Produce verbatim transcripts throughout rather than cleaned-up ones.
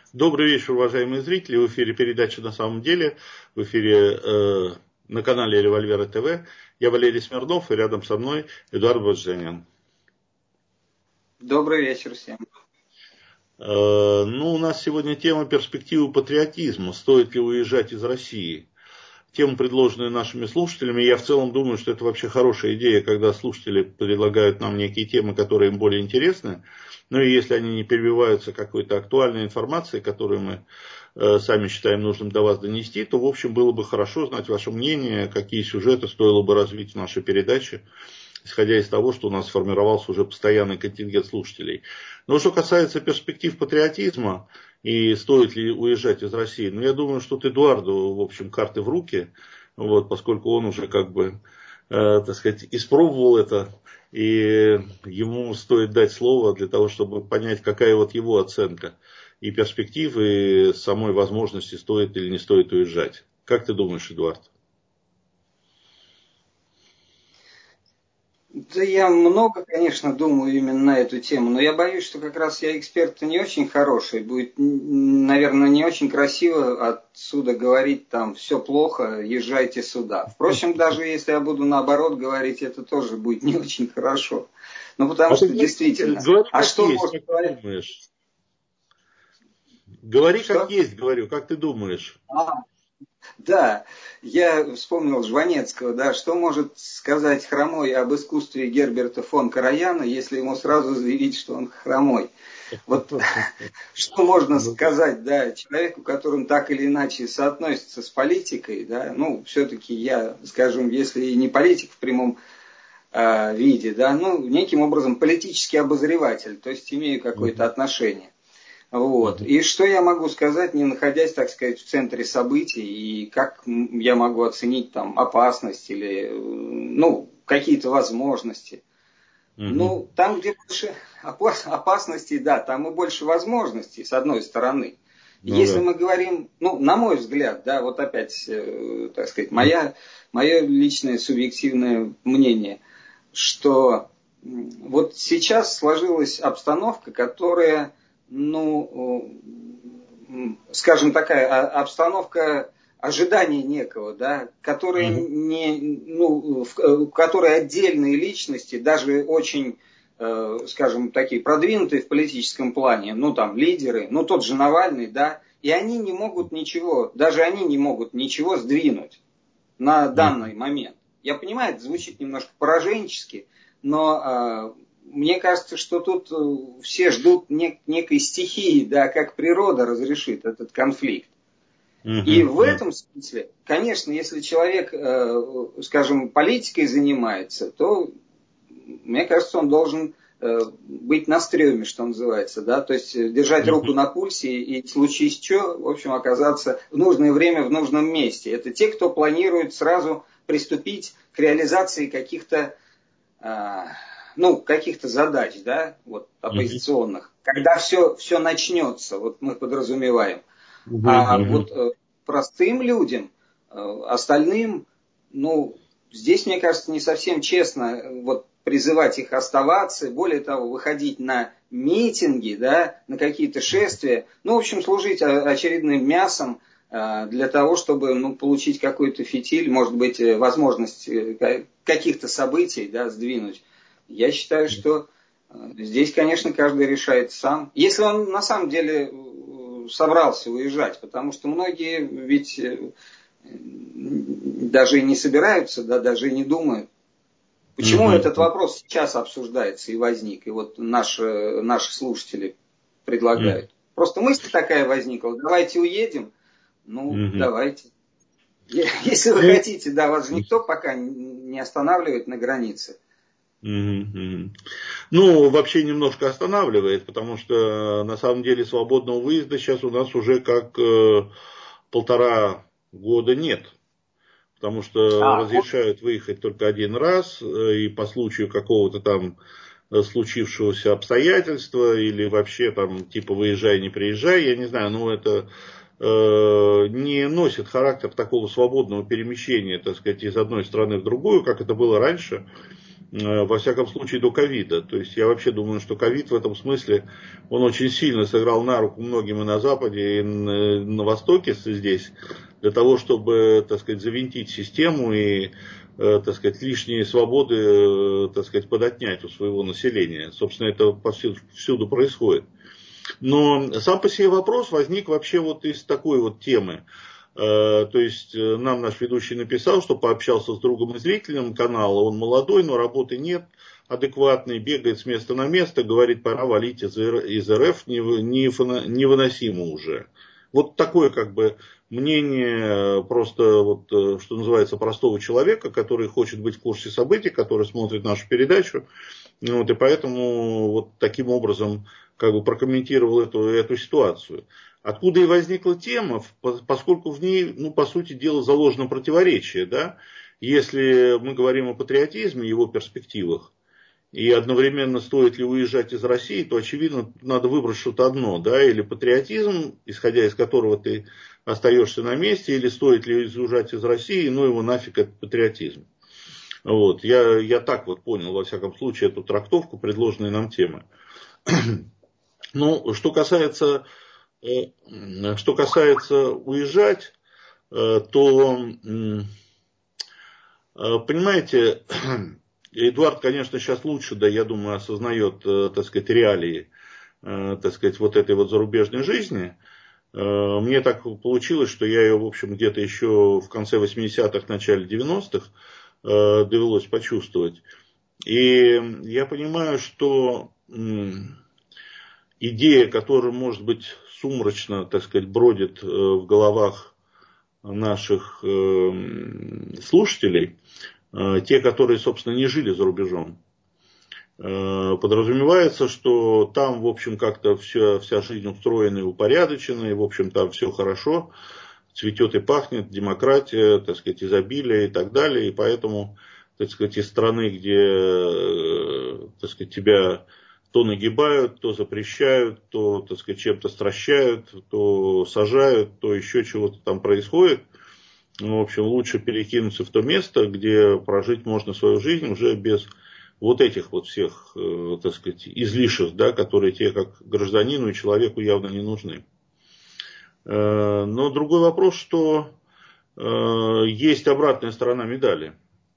Добрый вечер, уважаемые зрители. В эфире передача «На самом деле». В эфире э, на канале Револьвера ТВ. Я Валерий Смирнов, и рядом со мной Эдуард Боджанян. Добрый вечер всем. Э, ну, у нас сегодня тема перспективы патриотизма. Стоит ли уезжать из России? Тема, предложенная нашими слушателями. Я в целом думаю, что это вообще хорошая идея, когда слушатели предлагают нам некие темы, которые им более интересны. Ну и если они не перебиваются какой-то актуальной информацией, которую мы э, сами считаем нужным до вас донести, то, в общем, было бы хорошо знать ваше мнение, какие сюжеты стоило бы развить в нашей передаче, исходя из того, что у нас сформировался уже постоянный контингент слушателей. Но что касается перспектив патриотизма и стоит ли уезжать из России, ну, я думаю, что Эдуарду, в общем, карты в руки, вот, поскольку он уже, как бы, э, так сказать, испробовал это, и ему стоит дать слово для того, чтобы понять, какая вот его оценка и перспективы, и самой возможности, стоит или не стоит уезжать. Как ты думаешь, Эдуард? Да я много, конечно, думаю именно на эту тему, но я боюсь, что как раз я эксперт не очень хороший. Будет, наверное, не очень красиво отсюда говорить там все плохо, езжайте сюда. Впрочем, даже если я буду наоборот говорить, это тоже будет не очень хорошо. Ну, потому а что ты действительно. говори, А как что есть, можно как говорить? ты думаешь? Говори, как Что? есть, говорю, как ты думаешь? А, Да, я вспомнил Жванецкого, да, что может сказать хромой об искусстве Герберта фон Караяна, если ему сразу заявить, что он хромой. Вот что можно сказать, да, человеку, которым так или иначе соотносится с политикой, да, ну, все-таки я, скажем, если и не политик в прямом э, виде, да, ну, неким образом политический обозреватель, то есть имею какое-то отношение. Вот. И что я могу сказать, не находясь, так сказать, в центре событий, и как я могу оценить там опасность или, ну, какие-то возможности. Угу. Ну, там, где больше опасностей, да, там и больше возможностей, с одной стороны. Ну, Если да. мы говорим, ну, на мой взгляд, да, вот опять, э, так сказать, моя, мое личное субъективное мнение, что вот сейчас сложилась обстановка, которая, ну, скажем, такая обстановка ожидания некого, да, которая не, ну, в которой отдельные личности, даже очень, э, скажем, такие продвинутые в политическом плане, ну там лидеры, ну тот же Навальный, да, и они не могут ничего, даже они не могут ничего сдвинуть на данный момент. Я понимаю, это звучит немножко пораженчески, но э, мне кажется, что тут все ждут нек- некой стихии, да, как природа разрешит этот конфликт. И в этом смысле, конечно, если человек, э, скажем, политикой занимается, то, мне кажется, он должен э, быть на стреме, что называется, да, то есть держать руку на пульсе и, случись что, в общем, оказаться в нужное время в нужном месте. Это те, кто планирует сразу приступить к реализации каких-то, э, ну, каких-то задач, да, вот, оппозиционных. Когда все, все начнется, вот мы подразумеваем. А вот э, простым людям, э, остальным, ну, здесь, мне кажется, не совсем честно э, вот, призывать их оставаться, более того, выходить на митинги, да, на какие-то шествия, ну, в общем, служить очередным мясом э, для того, чтобы, ну, получить какой-то фитиль, может быть, возможность э, каких-то событий, да, сдвинуть. Я считаю, что э, здесь, конечно, каждый решает сам. Если он на самом деле собрался уезжать, потому что многие ведь даже и не собираются, да, даже и не думают. Почему mm-hmm. этот вопрос сейчас обсуждается и возник, и вот наши, наши слушатели предлагают. Mm-hmm. Просто мысль такая возникла, давайте уедем, ну, mm-hmm. давайте. Если вы mm-hmm. хотите, да, вас же никто пока не останавливает на границе. Mm-hmm. Ну, вообще немножко останавливает, потому что на самом деле свободного выезда сейчас у нас уже как э, полтора года нет. Потому что а, разрешают выехать только один раз, и по случаю какого-то там случившегося обстоятельства, или вообще там типа выезжай, не приезжай, я не знаю, но это э, не носит характер такого свободного перемещения, так сказать, из одной страны в другую, как это было раньше. во всяком случае до ковида. То есть я вообще думаю, что ковид в этом смысле, он очень сильно сыграл на руку многим и на Западе, и на Востоке здесь, для того, чтобы, так сказать, завинтить систему и, так сказать, лишние свободы, так сказать, подотнять у своего населения. Собственно, это повсюду, всюду происходит. Но сам по себе вопрос возник вообще вот из такой вот темы. То есть нам наш ведущий написал, что пообщался с другом и зрителем канала, он молодой, но работы нет, адекватный, бегает с места на место, говорит, пора валить из РФ, невыносимо уже. Вот такое как бы мнение просто, вот, что называется, простого человека, который хочет быть в курсе событий, который смотрит нашу передачу, вот, и поэтому вот таким образом как бы прокомментировал эту, эту ситуацию. Откуда и возникла тема, поскольку в ней, ну, по сути дела, заложено противоречие, да, если мы говорим о патриотизме, его перспективах, и одновременно стоит ли уезжать из России, то, очевидно, надо выбрать что-то одно, да, или патриотизм, исходя из которого ты остаешься на месте, или стоит ли уезжать из России, ну, его нафиг этот патриотизм. Вот, я, я так вот понял, во всяком случае, эту трактовку предложенной нам темы. Ну, что касается... Что касается уезжать, то, понимаете, Эдуард, конечно, сейчас лучше, да, я думаю, осознает, так сказать, реалии, так сказать, вот этой вот зарубежной жизни. Мне так получилось, что я ее, в общем, где-то еще в конце восьмидесятых, начале девяностых довелось почувствовать. И я понимаю, что идея, которая, может быть, сумрачно, так сказать, бродит в головах наших слушателей, те, которые, собственно, не жили за рубежом, подразумевается, что там, в общем, как-то вся, вся жизнь устроена и упорядочена, и, в общем, там все хорошо, цветет и пахнет, демократия, так сказать, изобилие и так далее, и поэтому, так сказать, из страны, где, так сказать, тебя то нагибают, то запрещают, то, так сказать, чем-то стращают, то сажают, то еще чего-то там происходит. Ну, в общем, лучше перекинуться в то место, где прожить можно свою жизнь уже без вот этих вот всех, так сказать, излишеств, да, которые тебе как гражданину и человеку явно не нужны. Но другой вопрос, что есть обратная сторона медали.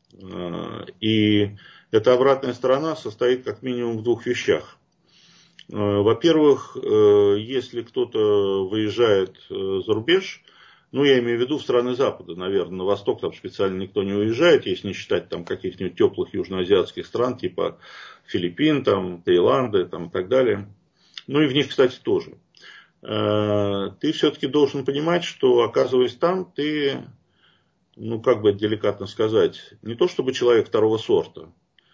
И эта обратная сторона состоит как минимум в двух вещах. Во-первых, если кто-то выезжает за рубеж, ну, я имею в виду в страны Запада, наверное, на Восток там специально никто не уезжает, если не считать там каких-нибудь теплых южноазиатских стран, типа Филиппин, там, Таиланда там, и так далее. Ну, и в них, кстати, тоже. Ты все-таки должен понимать, что, оказываясь там, ты, ну, как бы деликатно сказать, не то чтобы человек второго сорта,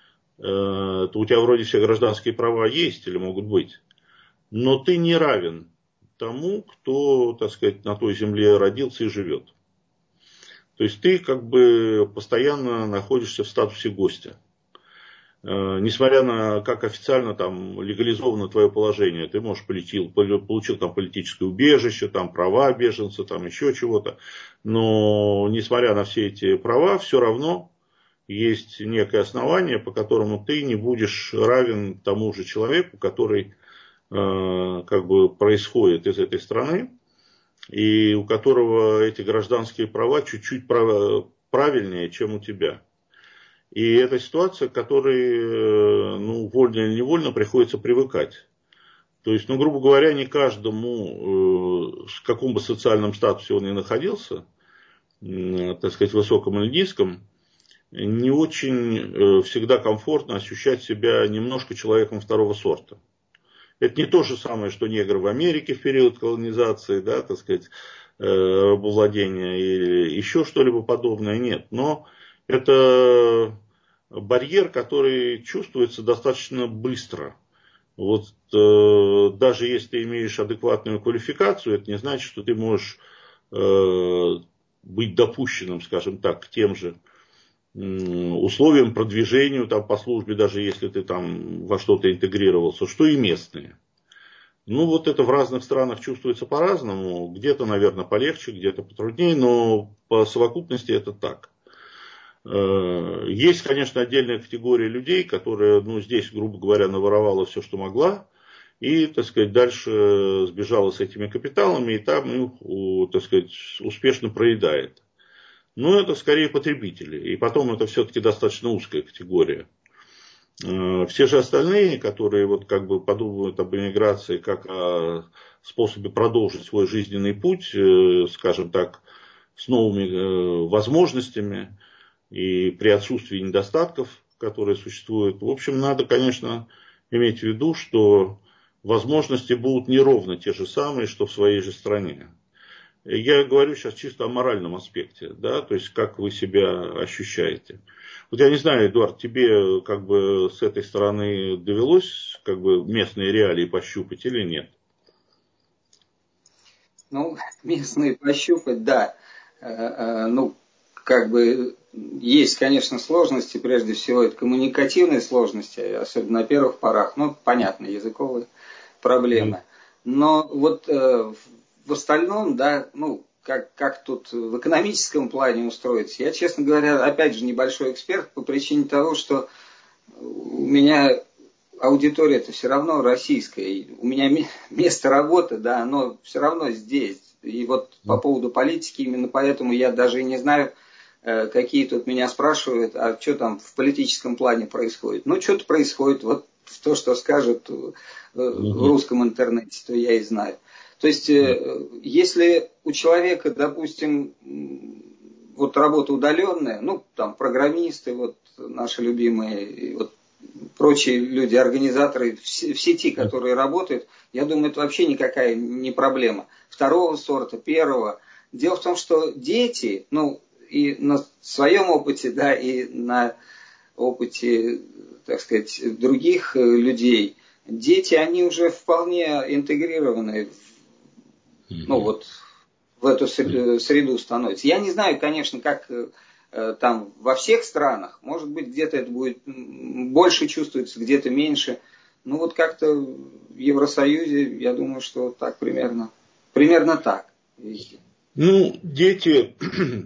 то у тебя вроде все гражданские права есть или могут быть, но ты не равен тому, кто, так сказать, на той земле родился и живет. То есть ты как бы постоянно находишься в статусе гостя. Несмотря на, как официально там легализовано твое положение, ты, можешь, полетел, получил там политическое убежище, там права беженца, там еще чего-то, но несмотря на все эти права, все равно есть некое основание, по которому ты не будешь равен тому же человеку, который э, как бы происходит из этой страны, и у которого эти гражданские права чуть-чуть прав, правильнее, чем у тебя. И это ситуация, к которой, ну, вольно или невольно приходится привыкать. То есть, ну, грубо говоря, не каждому, в каком бы социальном статусе он ни находился, так сказать, высоком или низком, не очень всегда комфортно ощущать себя немножко человеком второго сорта. Это не то же самое, что негры в Америке в период колонизации, да, так сказать, рабовладения или еще что-либо подобное, нет. Но это барьер, который чувствуется достаточно быстро. Вот э, даже если ты имеешь адекватную квалификацию, это не значит, что ты можешь э, быть допущенным, скажем так, к тем же условиям продвижению там, по службе, даже если ты там во что-то интегрировался, что и местные. Ну, вот это в разных странах чувствуется по-разному. Где-то, наверное, полегче, где-то потруднее, но по совокупности это так. Есть, конечно, отдельная категория людей, которая, ну, здесь, грубо говоря, наворовала все, что могла, и, так сказать, дальше сбежала с этими капиталами, и там их, так сказать, успешно проедает. Но это скорее потребители, и потом это все-таки достаточно узкая категория. Все же остальные, которые вот как бы подумают об эмиграции как о способе продолжить свой жизненный путь, скажем так, с новыми возможностями и при отсутствии недостатков, которые существуют, в общем, надо, конечно, иметь в виду, что возможности будут не ровно те же самые, что в своей же стране. Я говорю сейчас чисто о моральном аспекте, да, то есть как вы себя ощущаете. Вот я не знаю, Эдуард, тебе как бы с этой стороны довелось как бы местные реалии пощупать или нет? Ну, местные пощупать, да. Ну, как бы есть, конечно, сложности, прежде всего это коммуникативные сложности, особенно на первых порах, ну, понятно, языковые проблемы. Но вот в остальном, да, ну, как, как тут в экономическом плане устроиться, я, честно говоря, опять же, небольшой эксперт по причине того, что у меня аудитория-то все равно российская, у меня место работы, да, оно все равно здесь. И вот по поводу политики, именно поэтому я даже и не знаю, какие тут меня спрашивают, а что там в политическом плане происходит. Ну, что-то происходит, вот то, что скажут в русском интернете, то я и знаю. То есть, если у человека, допустим, вот работа удаленная, ну, там, программисты, вот, наши любимые, вот, прочие люди, организаторы в сети, которые работают, я думаю, это вообще никакая не проблема. Второго сорта, первого. Дело в том, что дети, ну, и на своем опыте, да, и на опыте, так сказать, других людей, дети, они уже вполне интегрированы в, ну, вот, в эту среду становятся. Я не знаю, конечно, как там во всех странах, может быть, где-то это будет больше чувствуется, где-то меньше. Ну, вот как-то в Евросоюзе, я думаю, что так примерно, примерно так везде. Ну, дети,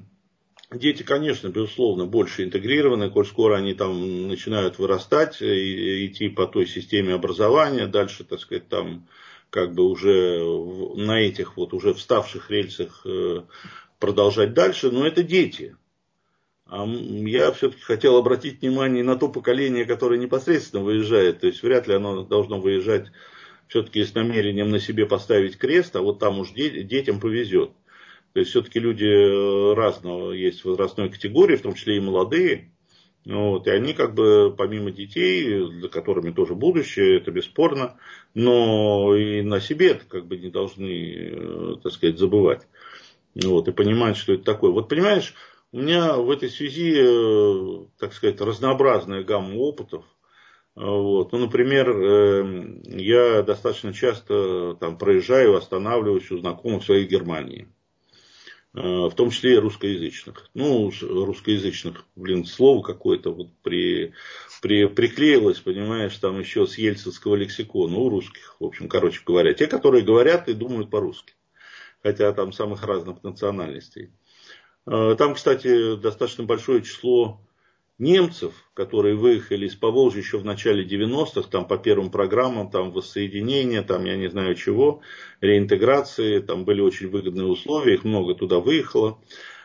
дети, конечно, безусловно, больше интегрированы, коль скоро они там начинают вырастать, и идти по той системе образования, дальше, так сказать, там как бы уже на этих вот уже вставших рельсах продолжать дальше, но это дети. А я все-таки хотел обратить внимание на то поколение, которое непосредственно выезжает. То есть вряд ли оно должно выезжать все-таки с намерением на себе поставить крест, а вот там уж детям повезет. То есть все-таки люди разного есть возрастной категории, в том числе и молодые. Вот, и они как бы помимо детей, за которыми тоже будущее, это бесспорно, но и на себе это как бы не должны, так сказать, забывать. Вот, и понимать, что это такое. Вот понимаешь, у меня в этой связи, так сказать, разнообразная гамма опытов. Вот. Ну, например, я достаточно часто там проезжаю, останавливаюсь у знакомых в своей Германии. В том числе и русскоязычных. Ну, русскоязычных, блин, слово какое-то вот при, при, приклеилось, понимаешь, там еще с ельцинского лексикона у русских. В общем, короче говоря, те, которые говорят и думают по-русски. Хотя там самых разных национальностей. Там, кстати, достаточно большое число немцев, которые выехали из Поволжья еще в начале девяностых, там по первым программам, там воссоединения, там я не знаю чего, реинтеграции, там были очень выгодные условия, их много туда выехало.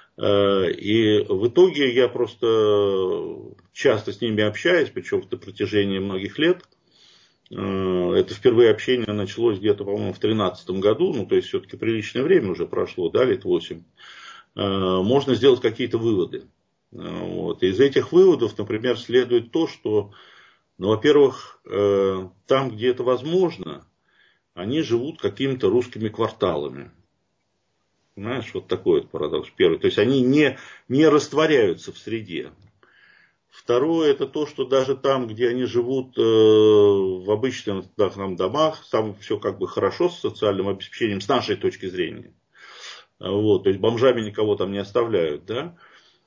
И в итоге я просто часто с ними общаюсь, причем на протяжении многих лет. Это впервые общение началось где-то, по-моему, в тринадцатом году, ну то есть все-таки приличное время уже прошло, да, лет восемь. Можно сделать какие-то выводы. Вот. Из этих выводов, например, следует то, что, ну, во-первых, там, где это возможно, они живут какими-то русскими кварталами. Понимаешь, вот такой вот парадокс. Первый. То есть они не, не растворяются в среде. Второе, это то, что даже там, где они живут в обычных там, домах, там все как бы хорошо с социальным обеспечением, с нашей точки зрения. Вот, то есть бомжами никого там не оставляют, да.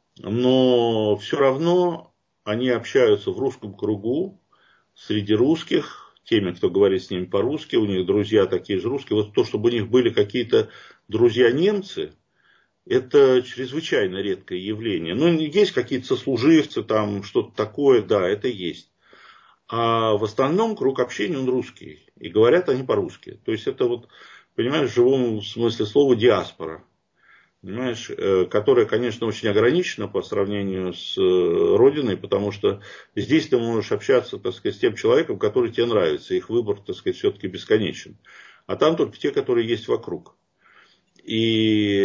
Но все равно они общаются в русском кругу, среди русских, теми, кто говорит с ними по-русски, у них друзья такие же русские. Вот то, чтобы у них были какие-то друзья немцы, это чрезвычайно редкое явление. Ну, есть какие-то сослуживцы, там что-то такое, да, это есть. А в основном круг общения он русский. И говорят они по-русски. То есть это вот, понимаешь, в живом смысле слова диаспора. Понимаешь, которая, конечно, очень ограничена по сравнению с родиной, потому что здесь ты можешь общаться, так сказать, с тем человеком, который тебе нравится. Их выбор, так сказать, все-таки бесконечен. А там только те, которые есть вокруг. И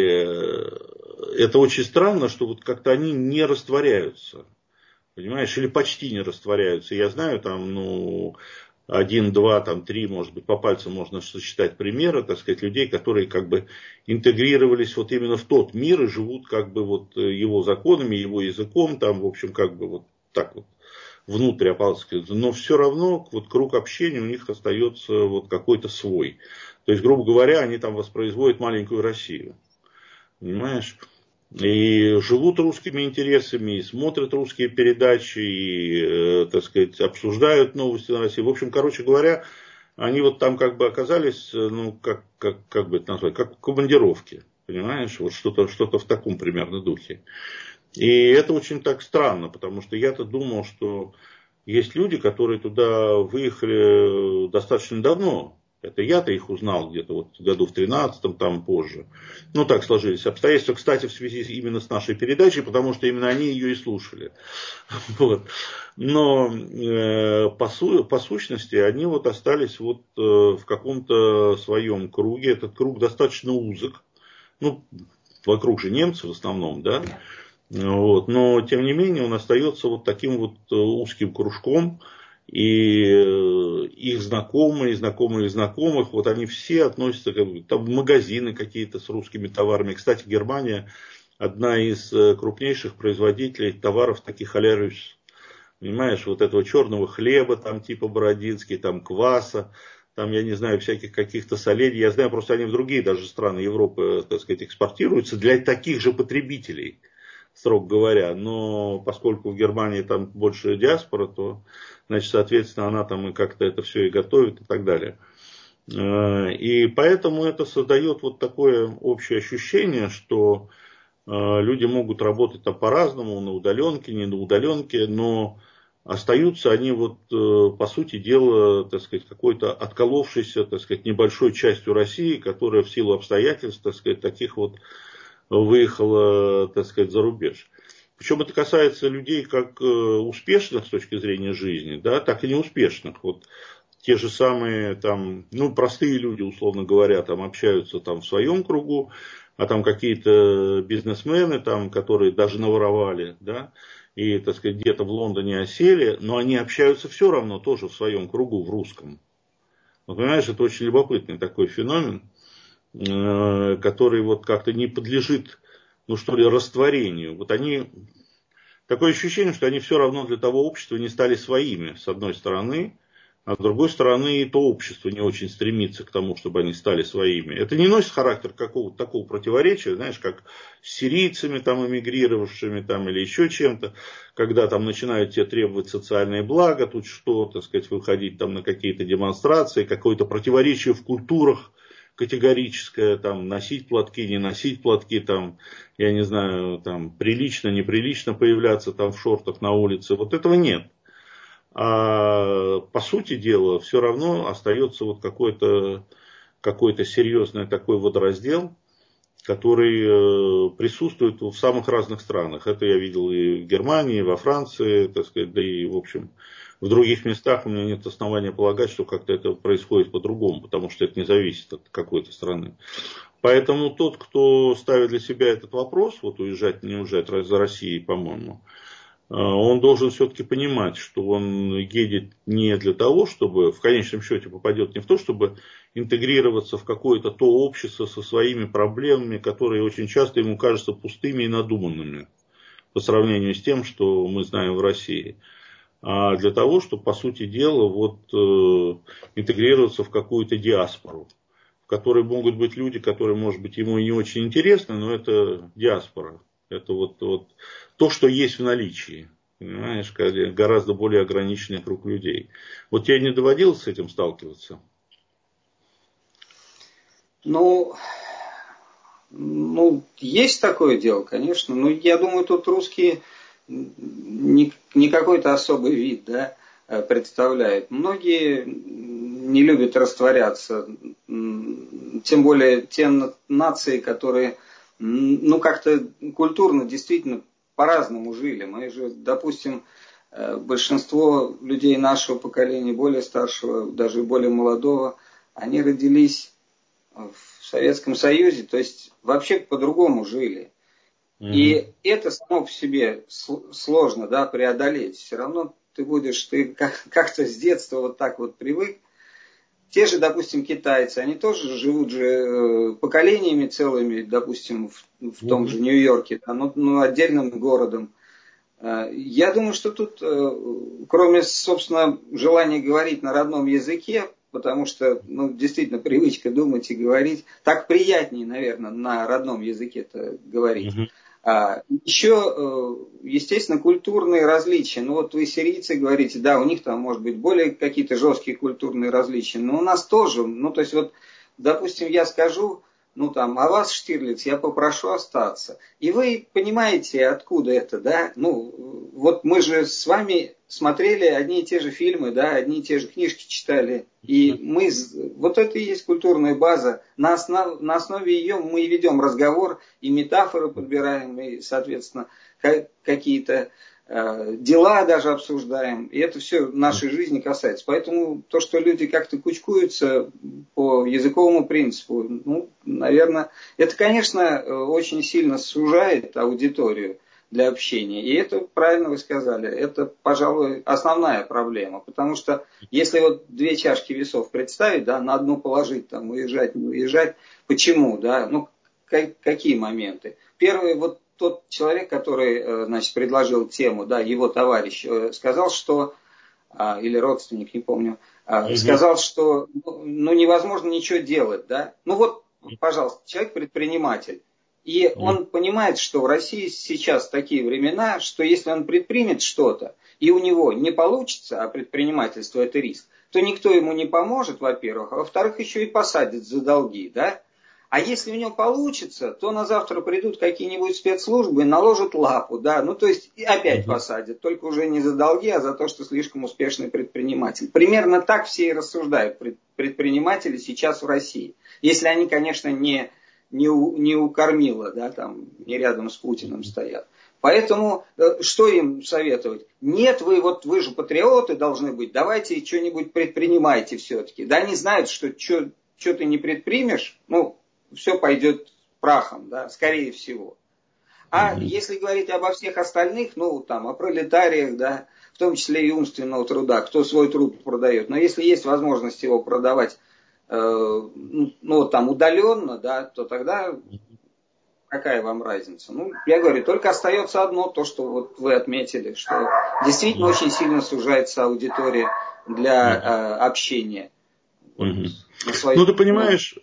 это очень странно, что вот как-то они не растворяются. Понимаешь, или почти не растворяются. Я знаю, там, ну, один, два, там, три, может быть, по пальцам можно сочетать примеры, так сказать, людей, которые как бы интегрировались вот именно в тот мир и живут как бы вот его законами, его языком, там, в общем, как бы вот так вот внутрь опалскиваются. Но все равно вот круг общения у них остается вот какой-то свой. То есть, грубо говоря, они там воспроизводят маленькую Россию. Понимаешь? И живут русскими интересами, и смотрят русские передачи, и, э, так сказать, обсуждают новости на России. В общем, короче говоря, они вот там как бы оказались, ну, как, как, как бы это назвать, как в командировке. Понимаешь? Вот что-то, что-то в таком примерно духе. И это очень так странно, потому что я-то думал, что есть люди, которые туда выехали достаточно давно. Это я-то их узнал где-то вот в году в тринадцатом, там позже. Ну, так сложились обстоятельства, кстати, в связи именно с нашей передачей, потому что именно они ее и слушали. Вот. Но э, по, су- по сущности они вот остались вот э, в каком-то своем круге. Этот круг достаточно узок. Ну, вокруг же немцы в основном, да. Вот. Но, тем не менее, он остается вот таким вот узким кружком. И их знакомые, знакомые знакомых, вот они все относятся как бы, там, в магазины какие-то с русскими товарами. Кстати, Германия одна из крупнейших производителей товаров таких а-ля Русь. Понимаешь, вот этого черного хлеба, там типа Бородинский, там кваса, там, я не знаю, всяких каких-то солений. Я знаю, просто они в другие даже страны Европы, так сказать, экспортируются для таких же потребителей, строго говоря. Но поскольку в Германии там больше диаспора, то, значит, соответственно, она там и как-то это все и готовит и так далее. И поэтому это создает вот такое общее ощущение, что люди могут работать там по-разному, на удаленке, не на удаленке, но остаются они вот, по сути дела, так сказать, какой-то отколовшейся, так сказать, небольшой частью России, которая в силу обстоятельств, так сказать, таких вот выехала, так сказать, за рубеж. Причем это касается людей как успешных с точки зрения жизни, да, так и неуспешных. Вот те же самые там, ну, простые люди, условно говоря, там общаются там в своем кругу, а там какие-то бизнесмены, там, которые даже наворовали, да, и, так сказать, где-то в Лондоне осели, но они общаются все равно тоже в своем кругу, в русском. Вот, понимаешь, это очень любопытный такой феномен, который вот как-то не подлежит, ну что ли, растворению. Вот они, такое ощущение, что они все равно для того общества не стали своими, с одной стороны, а с другой стороны, и то общество не очень стремится к тому, чтобы они стали своими. Это не носит характер какого-то такого противоречия, знаешь, как с сирийцами, там, эмигрировавшими, там, или еще чем-то, когда там начинают тебе требовать социальные блага, тут что, так сказать, выходить там на какие-то демонстрации, какое-то противоречие в культурах категорическое, там, носить платки, не носить платки, там, я не знаю, там, прилично, неприлично появляться там в шортах на улице. Вот этого нет. А по сути дела все равно остается вот какой-то какой-то серьезный такой водораздел, который присутствует в самых разных странах. Это я видел и в Германии, и во Франции, так сказать, да и в общем в других местах у меня нет основания полагать, что как-то это происходит по-другому, потому что это не зависит от какой-то страны. Поэтому тот, кто ставит для себя этот вопрос, вот уезжать, не уезжать за Россией, по-моему, он должен все-таки понимать, что он едет не для того, чтобы в конечном счете попадет не в то, чтобы интегрироваться в какое-то то общество со своими проблемами, которые очень часто ему кажутся пустыми и надуманными по сравнению с тем, что мы знаем в России. А для того, чтобы, по сути дела, вот, интегрироваться в какую-то диаспору, в которой могут быть люди, которые, может быть, ему и не очень интересны, но это диаспора. Это вот, вот то, что есть в наличии. Понимаешь, гораздо более ограниченный круг людей. Вот тебе не доводилось с этим сталкиваться? Ну, Ну, есть такое дело, конечно, но я думаю, тут русские не, не какой-то особый вид, да, представляют. Многие не любят растворяться, тем более те нации, которые, ну, как-то культурно действительно по-разному жили. Мы же, допустим, большинство людей нашего поколения, более старшего, даже более молодого, они родились в Советском Союзе, то есть вообще по-другому жили. Mm-hmm. И это само по себе сложно, да, преодолеть. Все равно ты будешь, ты как-то с детства вот так вот привык. Те же, допустим, китайцы, они тоже живут же поколениями целыми, допустим, в, в том mm-hmm. же Нью-Йорке, да, ну, ну, отдельным городом. Я думаю, что тут, кроме, собственно, желания говорить на родном языке, потому что, ну, действительно, привычка думать и говорить, так приятнее, наверное, на родном языке-то говорить. Mm-hmm. А, еще, естественно, культурные различия. Ну, вот вы сирийцы говорите, да, у них там, может быть, более какие-то жесткие культурные различия, но у нас тоже. Ну, то есть, вот, допустим, я скажу, ну, там, а вас, Штирлиц, я попрошу остаться. И вы понимаете, откуда это, да? Ну, вот мы же с вами смотрели одни и те же фильмы, да, одни и те же книжки читали. И мы, вот это и есть культурная база. На, основ, на основе ее мы ведем разговор, и метафоры подбираем, и, соответственно, какие-то э, дела даже обсуждаем. И это все нашей жизни касается. Поэтому то, что люди как-то кучкуются по языковому принципу, ну, наверное, это, конечно, очень сильно сужает аудиторию для общения. И это, правильно вы сказали, это, пожалуй, основная проблема. Потому что если вот две чашки весов представить, да, на одну положить, там, уезжать, не уезжать, почему, да, ну, как, какие моменты? Первый, вот тот человек, который, значит, предложил тему, да, его товарищ, сказал, что, или родственник, не помню, mm-hmm. сказал, что, ну, невозможно ничего делать, да. Ну, вот, пожалуйста, человек предприниматель. И он понимает, что в России сейчас такие времена, что если он предпримет что-то, и у него не получится, а предпринимательство это риск, то никто ему не поможет, во-первых, а во-вторых, еще и посадят за долги, да? А если у него получится, то на завтра придут какие-нибудь спецслужбы и наложат лапу, да? Ну, то есть и опять посадят, только уже не за долги, а за то, что слишком успешный предприниматель. Примерно так все и рассуждают предприниматели сейчас в России. Если они, конечно, не... Не у, не у кормила, да, там, не рядом с Путиным стоят. Поэтому, что им советовать? Нет, вы вот, вы же патриоты должны быть, давайте что-нибудь предпринимайте все-таки. Да, они знают, что что ты не предпримешь, ну, все пойдет прахом, да, скорее всего. А mm-hmm. если говорить обо всех остальных, ну, там, о пролетариях, да, в том числе и умственного труда, кто свой труд продает, но если есть возможность его продавать, ну, там, удаленно, да, то тогда какая вам разница? Ну, я говорю, только остается одно, то, что вот вы отметили, что действительно очень сильно сужается аудитория для э, общения. Вот, угу. своей... Ну, ты понимаешь,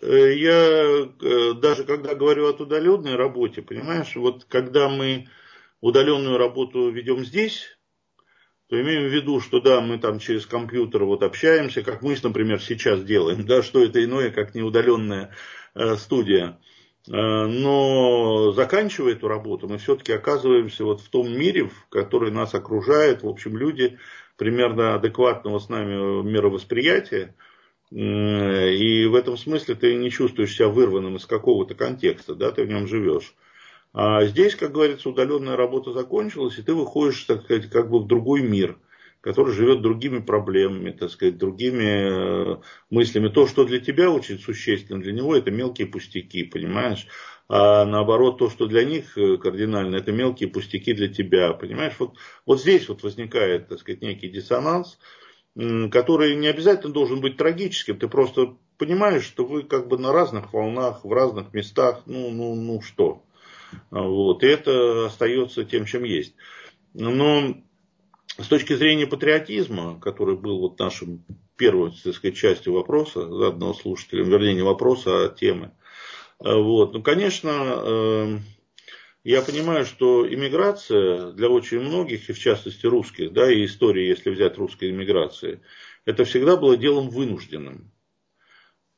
я даже когда говорю о удаленной работе, понимаешь, вот когда мы удаленную работу ведем здесь, то имеем в виду, что да, мы там через компьютер вот общаемся, как мы, например, сейчас делаем, да, что это иное, как не удаленная э, студия. Э, но заканчивая эту работу, мы все-таки оказываемся вот в том мире, в который нас окружает, в общем, люди примерно адекватного с нами мировосприятия. Э, и в этом смысле ты не чувствуешь себя вырванным из какого-то контекста, да, ты в нем живешь. А здесь, как говорится, удаленная работа закончилась, и ты выходишь, так сказать, как бы в другой мир, который живет другими проблемами, так сказать, другими мыслями. То, что для тебя очень существенно, для него это мелкие пустяки, понимаешь? А наоборот, то, что для них кардинально, это мелкие пустяки для тебя, понимаешь? Вот, вот здесь вот возникает, так сказать, некий диссонанс, который не обязательно должен быть трагическим. Ты просто понимаешь, что вы как бы на разных волнах, в разных местах, ну, ну, ну что? Вот, и это остается тем, чем есть. Но с точки зрения патриотизма, который был вот нашим первой, так сказать, частью вопроса, заданного слушателем, вернее, не вопроса, а темы. Вот, ну, конечно, я понимаю, что иммиграция для очень многих, и в частности русских, да, и история, если взять русской иммиграции, это всегда было делом вынужденным.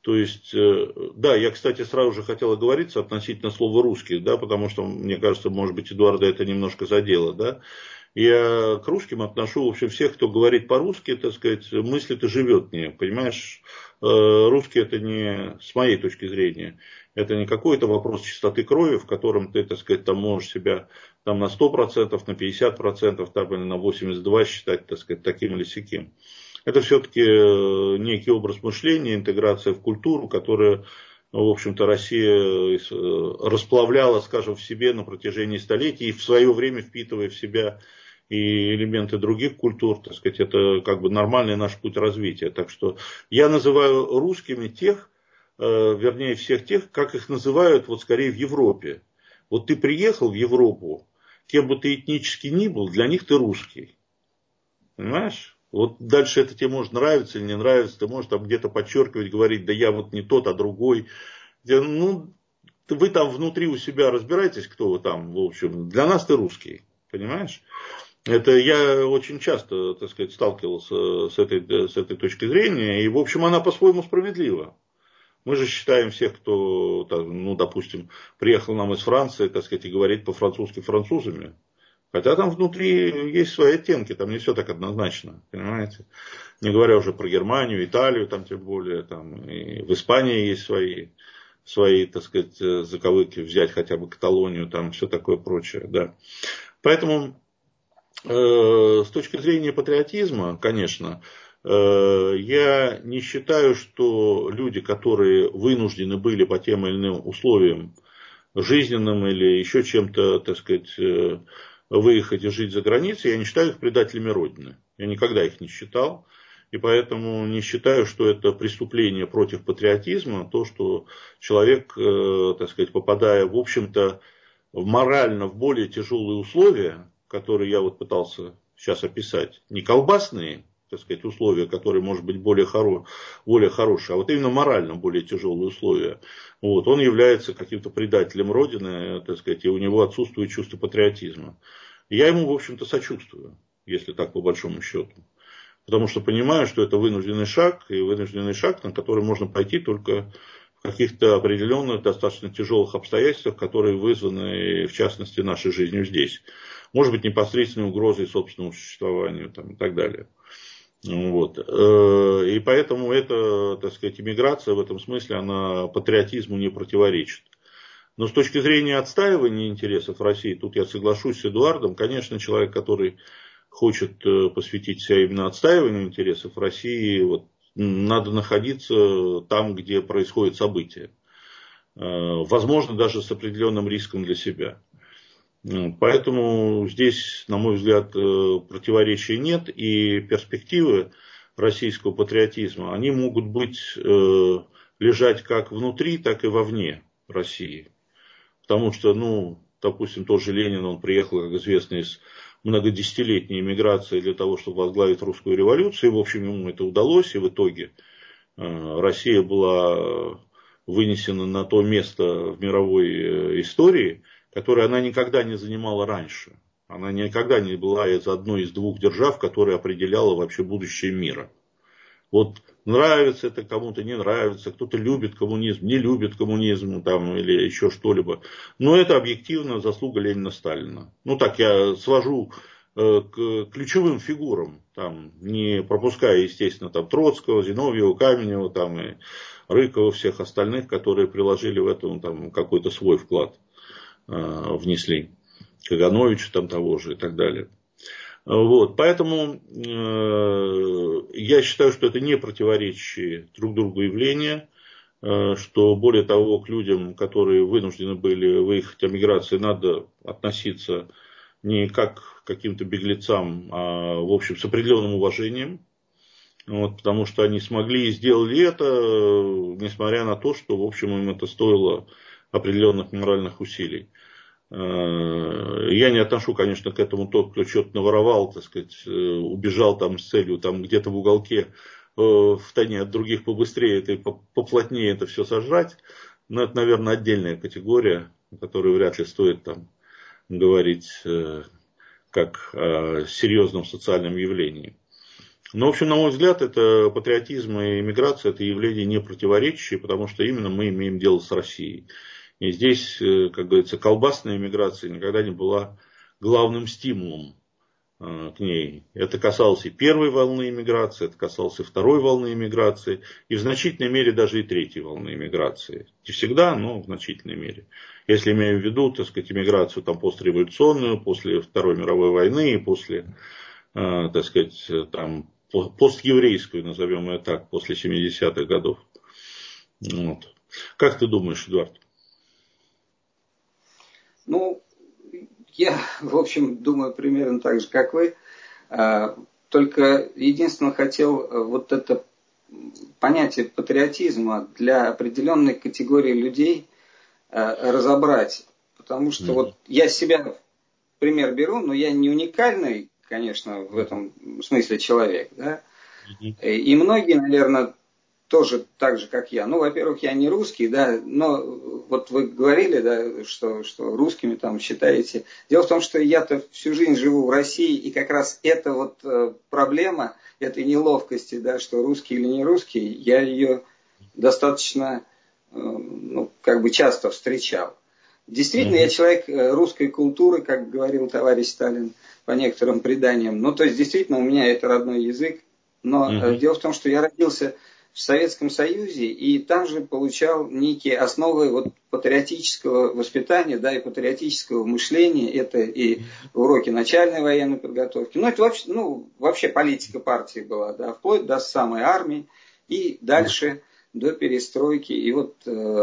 То есть, да, я, кстати, сразу же хотел оговориться относительно слова «русский», да, потому что, мне кажется, может быть, Эдуарда это немножко задело, да. Я к русским отношу, в общем, всех, кто говорит по-русски, так сказать, мыслит и живет в ней, понимаешь. Русский это не, с моей точки зрения, это не какой-то вопрос чистоты крови, в котором ты, так сказать, там можешь себя там, на сто процентов, на пятьдесят процентов, там, или на восемьдесят два процента считать, так сказать, таким или сяким. Это все-таки некий образ мышления, интеграция в культуру, которая, в общем-то, Россия расплавляла, скажем, в себе на протяжении столетий и в свое время впитывая в себя и элементы других культур, так сказать, это как бы нормальный наш путь развития. Так что я называю русскими тех, вернее всех тех, как их называют вот скорее в Европе. Вот ты приехал в Европу, кем бы ты этнически ни был, для них ты русский. Понимаешь? Вот дальше это тебе может нравиться или не нравиться, ты можешь там где-то подчеркивать, говорить, да я вот не тот, а другой. Ну, вы там внутри у себя разбираетесь, кто вы там, в общем, для нас ты русский. Понимаешь? Это я очень часто, так сказать, сталкивался с этой, с этой точки зрения, и, в общем, она по-своему справедлива. Мы же считаем всех, кто, ну, допустим, приехал нам из Франции, так сказать, и говорит по-французски французами. Хотя там внутри есть свои оттенки, там не все так однозначно, понимаете. Не говоря уже про Германию, Италию, там тем более, там и в Испании есть свои, свои, так сказать, заковыки, взять хотя бы Каталонию, там все такое прочее, да. Поэтому с точки зрения патриотизма, конечно, я не считаю, что люди, которые вынуждены были по тем или иным условиям, жизненным или еще чем-то, так сказать, выехать и жить за границей, я не считаю их предателями Родины. Я никогда их не считал. И поэтому не считаю, что это преступление против патриотизма, то, что человек, так сказать, попадая, в общем-то, морально в более тяжелые условия, которые я вот пытался сейчас описать, не колбасные, так сказать, условия, которые, может быть, более, хоро, более хорошие, а вот именно морально более тяжелые условия, вот, он является каким-то предателем Родины, так сказать, и у него отсутствует чувство патриотизма. Я ему, в общем-то, сочувствую, если так по большому счету. Потому что понимаю, что это вынужденный шаг, и вынужденный шаг, на который можно пойти только в каких-то определенных, достаточно тяжелых обстоятельствах, которые вызваны, в частности, нашей жизнью здесь. Может быть, непосредственной угрозой собственному существованию там, и так далее. Вот. И поэтому эта, так сказать, иммиграция в этом смысле, она патриотизму не противоречит. Но с точки зрения отстаивания интересов России, тут я соглашусь с Эдуардом, конечно, человек, который хочет посвятить себя именно отстаиванию интересов России, вот, надо находиться там, где происходят события. Возможно, даже с определенным риском для себя. Поэтому здесь, на мой взгляд, противоречий нет. И перспективы российского патриотизма, они могут быть, лежать как внутри, так и вовне России. Потому что, ну, допустим, тот же Ленин, он приехал, как известно, из многодесятилетней эмиграции для того, чтобы возглавить русскую революцию. И, в общем, ему это удалось. И в итоге Россия была вынесена на то место в мировой истории, которое она никогда не занимала раньше. Она никогда не была из одной из двух держав, которая определяла вообще будущее мира. Вот нравится это кому-то, не нравится, кто-то любит коммунизм, не любит коммунизм там, или еще что-либо. Но это объективно заслуга Ленина, Сталина. Ну так я свожу э, к ключевым фигурам, там, не пропуская, естественно, там, Троцкого, Зиновьева, Каменева там, и Рыкова, всех остальных, которые приложили в этом там, какой-то свой вклад, э, внесли. Кагановича там того же и так далее. Вот, поэтому э, я считаю, что это не противоречащие друг другу явления, э, что более того, к людям, которые вынуждены были выехать в эмиграции, надо относиться не как к каким-то беглецам, а в общем с определенным уважением, вот, потому что они смогли и сделали это, несмотря на то, что в общем им это стоило определенных моральных усилий. Я не отношу, конечно, к этому тот, кто что-то наворовал, так сказать, убежал там с целью там где-то в уголке в тайне от других побыстрее это и поплотнее это все сожрать. Но это, наверное, отдельная категория, о которой вряд ли стоит там говорить как о серьезном социальном явлении. Но, в общем, на мой взгляд, это патриотизм и иммиграция, это явления не противоречащие, потому что именно мы имеем дело с Россией. И здесь, как говорится, колбасная иммиграция никогда не была главным стимулом к ней. Это касалось и первой волны иммиграции, это касалось и второй волны иммиграции, и в значительной мере даже и третьей волны иммиграции. Не всегда, но в значительной мере. Если имею в виду, так сказать, иммиграцию там, постреволюционную, после Второй мировой войны и после, так сказать, там, постеврейскую, назовем ее так, после семидесятых годов. Вот. Как ты думаешь, Эдуард? Ну, я, в общем, думаю примерно так же, как вы. Только единственное хотел вот это понятие патриотизма для определенной категории людей разобрать. Потому что mm-hmm. вот я себя в пример беру, но я не уникальный, конечно, в этом смысле человек. Да? Mm-hmm. И многие, наверное, тоже так же, как я. Ну, во-первых, я не русский, да, но вот вы говорили, да, что, что русскими там считаете. Дело в том, что я-то всю жизнь живу в России, и как раз эта вот э, проблема, этой неловкости, да, что русский или не русский, я ее достаточно, э, ну, как бы часто встречал. Действительно, mm-hmm. я человек русской культуры, как говорил товарищ Сталин по некоторым преданиям. Ну, то есть, действительно, у меня это родной язык. Но mm-hmm. дело в том, что я родился в Советском Союзе, и там же получал некие основы вот патриотического воспитания, да, и патриотического мышления. Это и уроки начальной военной подготовки. Ну, это вообще, ну, вообще политика партии была, да, вплоть до самой армии и дальше до перестройки и вот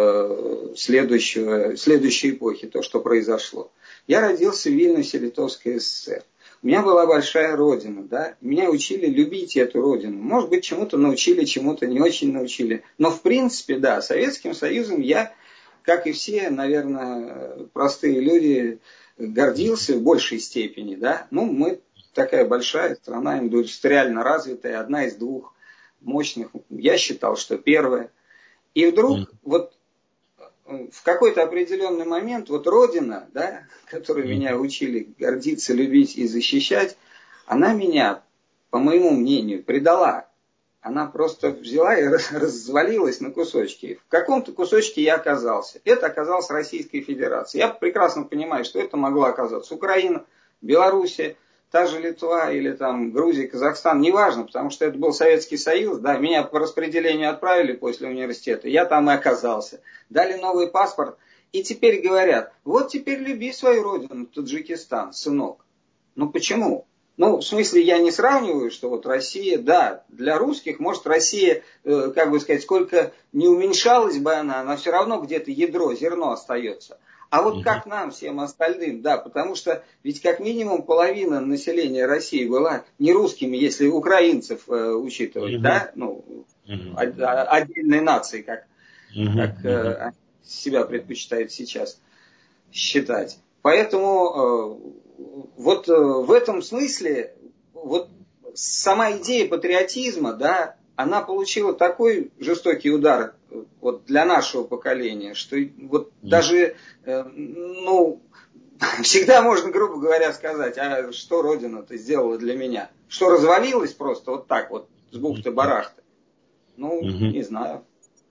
э, следующего, следующей эпохи, то, что произошло. Я родился в Вильнюсе, Литовской ССР. У меня была большая родина, да, меня учили любить эту родину. Может быть, чему-то научили, чему-то не очень научили. Но, в принципе, да, Советским Союзом я, как и все, наверное, простые люди, гордился в большей степени, да. Ну, мы такая большая страна, индустриально развитая, одна из двух мощных. Я считал, что первая. И вдруг, вот, в какой-то определенный момент вот Родина, да, которой меня учили гордиться, любить и защищать, она меня, по моему мнению, предала. Она просто взяла и развалилась на кусочки. В каком-то кусочке я оказался. Это оказалась Российская Федерация. Я прекрасно понимаю, что это могло оказаться Украина, Белоруссия, та же Литва или там Грузия, Казахстан, неважно, потому что это был Советский Союз, да, меня по распределению отправили после университета, я там и оказался. Дали новый паспорт, и теперь говорят, вот теперь люби свою родину, Таджикистан, сынок. Ну почему? Ну, в смысле, я не сравниваю, что вот Россия, да, для русских, может, Россия, э, как бы сказать, сколько не уменьшалась бы она, она все равно где-то ядро, зерно остается. А вот как нам, всем остальным, да, потому что ведь как минимум половина населения России была не русскими, если украинцев э, учитывать, uh-huh. да, ну, uh-huh. отдельной нации, как, uh-huh. как э, себя предпочитают сейчас считать. Поэтому э, вот э, в этом смысле вот сама идея патриотизма, да, она получила такой жестокий удар вот для нашего поколения, что вот даже, э, ну, всегда можно, грубо говоря, сказать, а что Родина-то сделала для меня? Что развалилась просто вот так вот, с бухты-барахты? Ну, не знаю.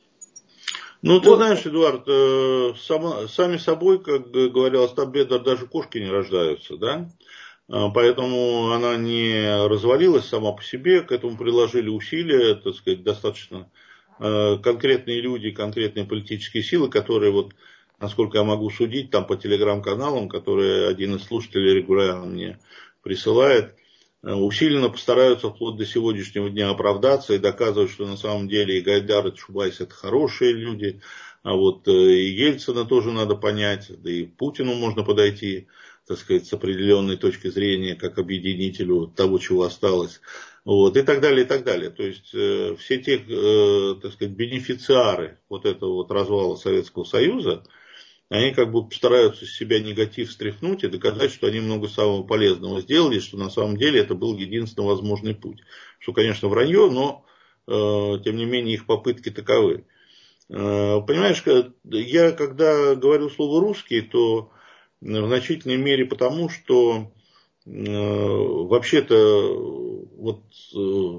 Ну, ты вот. Знаешь, Эдуард, э, сама, сами собой, как говорил Остап Бендер, даже кошки не рождаются, да? Поэтому она не развалилась сама по себе, к этому приложили усилия, так сказать, достаточно конкретные люди, конкретные политические силы, которые, вот, насколько я могу судить, там по телеграм-каналам, которые один из слушателей регулярно мне присылает, усиленно постараются вплоть до сегодняшнего дня оправдаться и доказывать, что на самом деле и Гайдар, и Чубайс это хорошие люди, а вот и Ельцина тоже надо понять, да и Путину можно подойти, так сказать, с определенной точки зрения, как объединителю того, чего осталось, вот, и так далее, и так далее. То есть, э, все те, э, так сказать, бенефициары вот этого вот развала Советского Союза, они как бы стараются с себя негатив стряхнуть и доказать, что они много самого полезного сделали, что на самом деле это был единственно возможный путь. Что, конечно, вранье, но, э, тем не менее, их попытки таковы. Э, понимаешь, я когда говорю слово «русский», то в значительной мере потому, что э, вообще-то вот, э,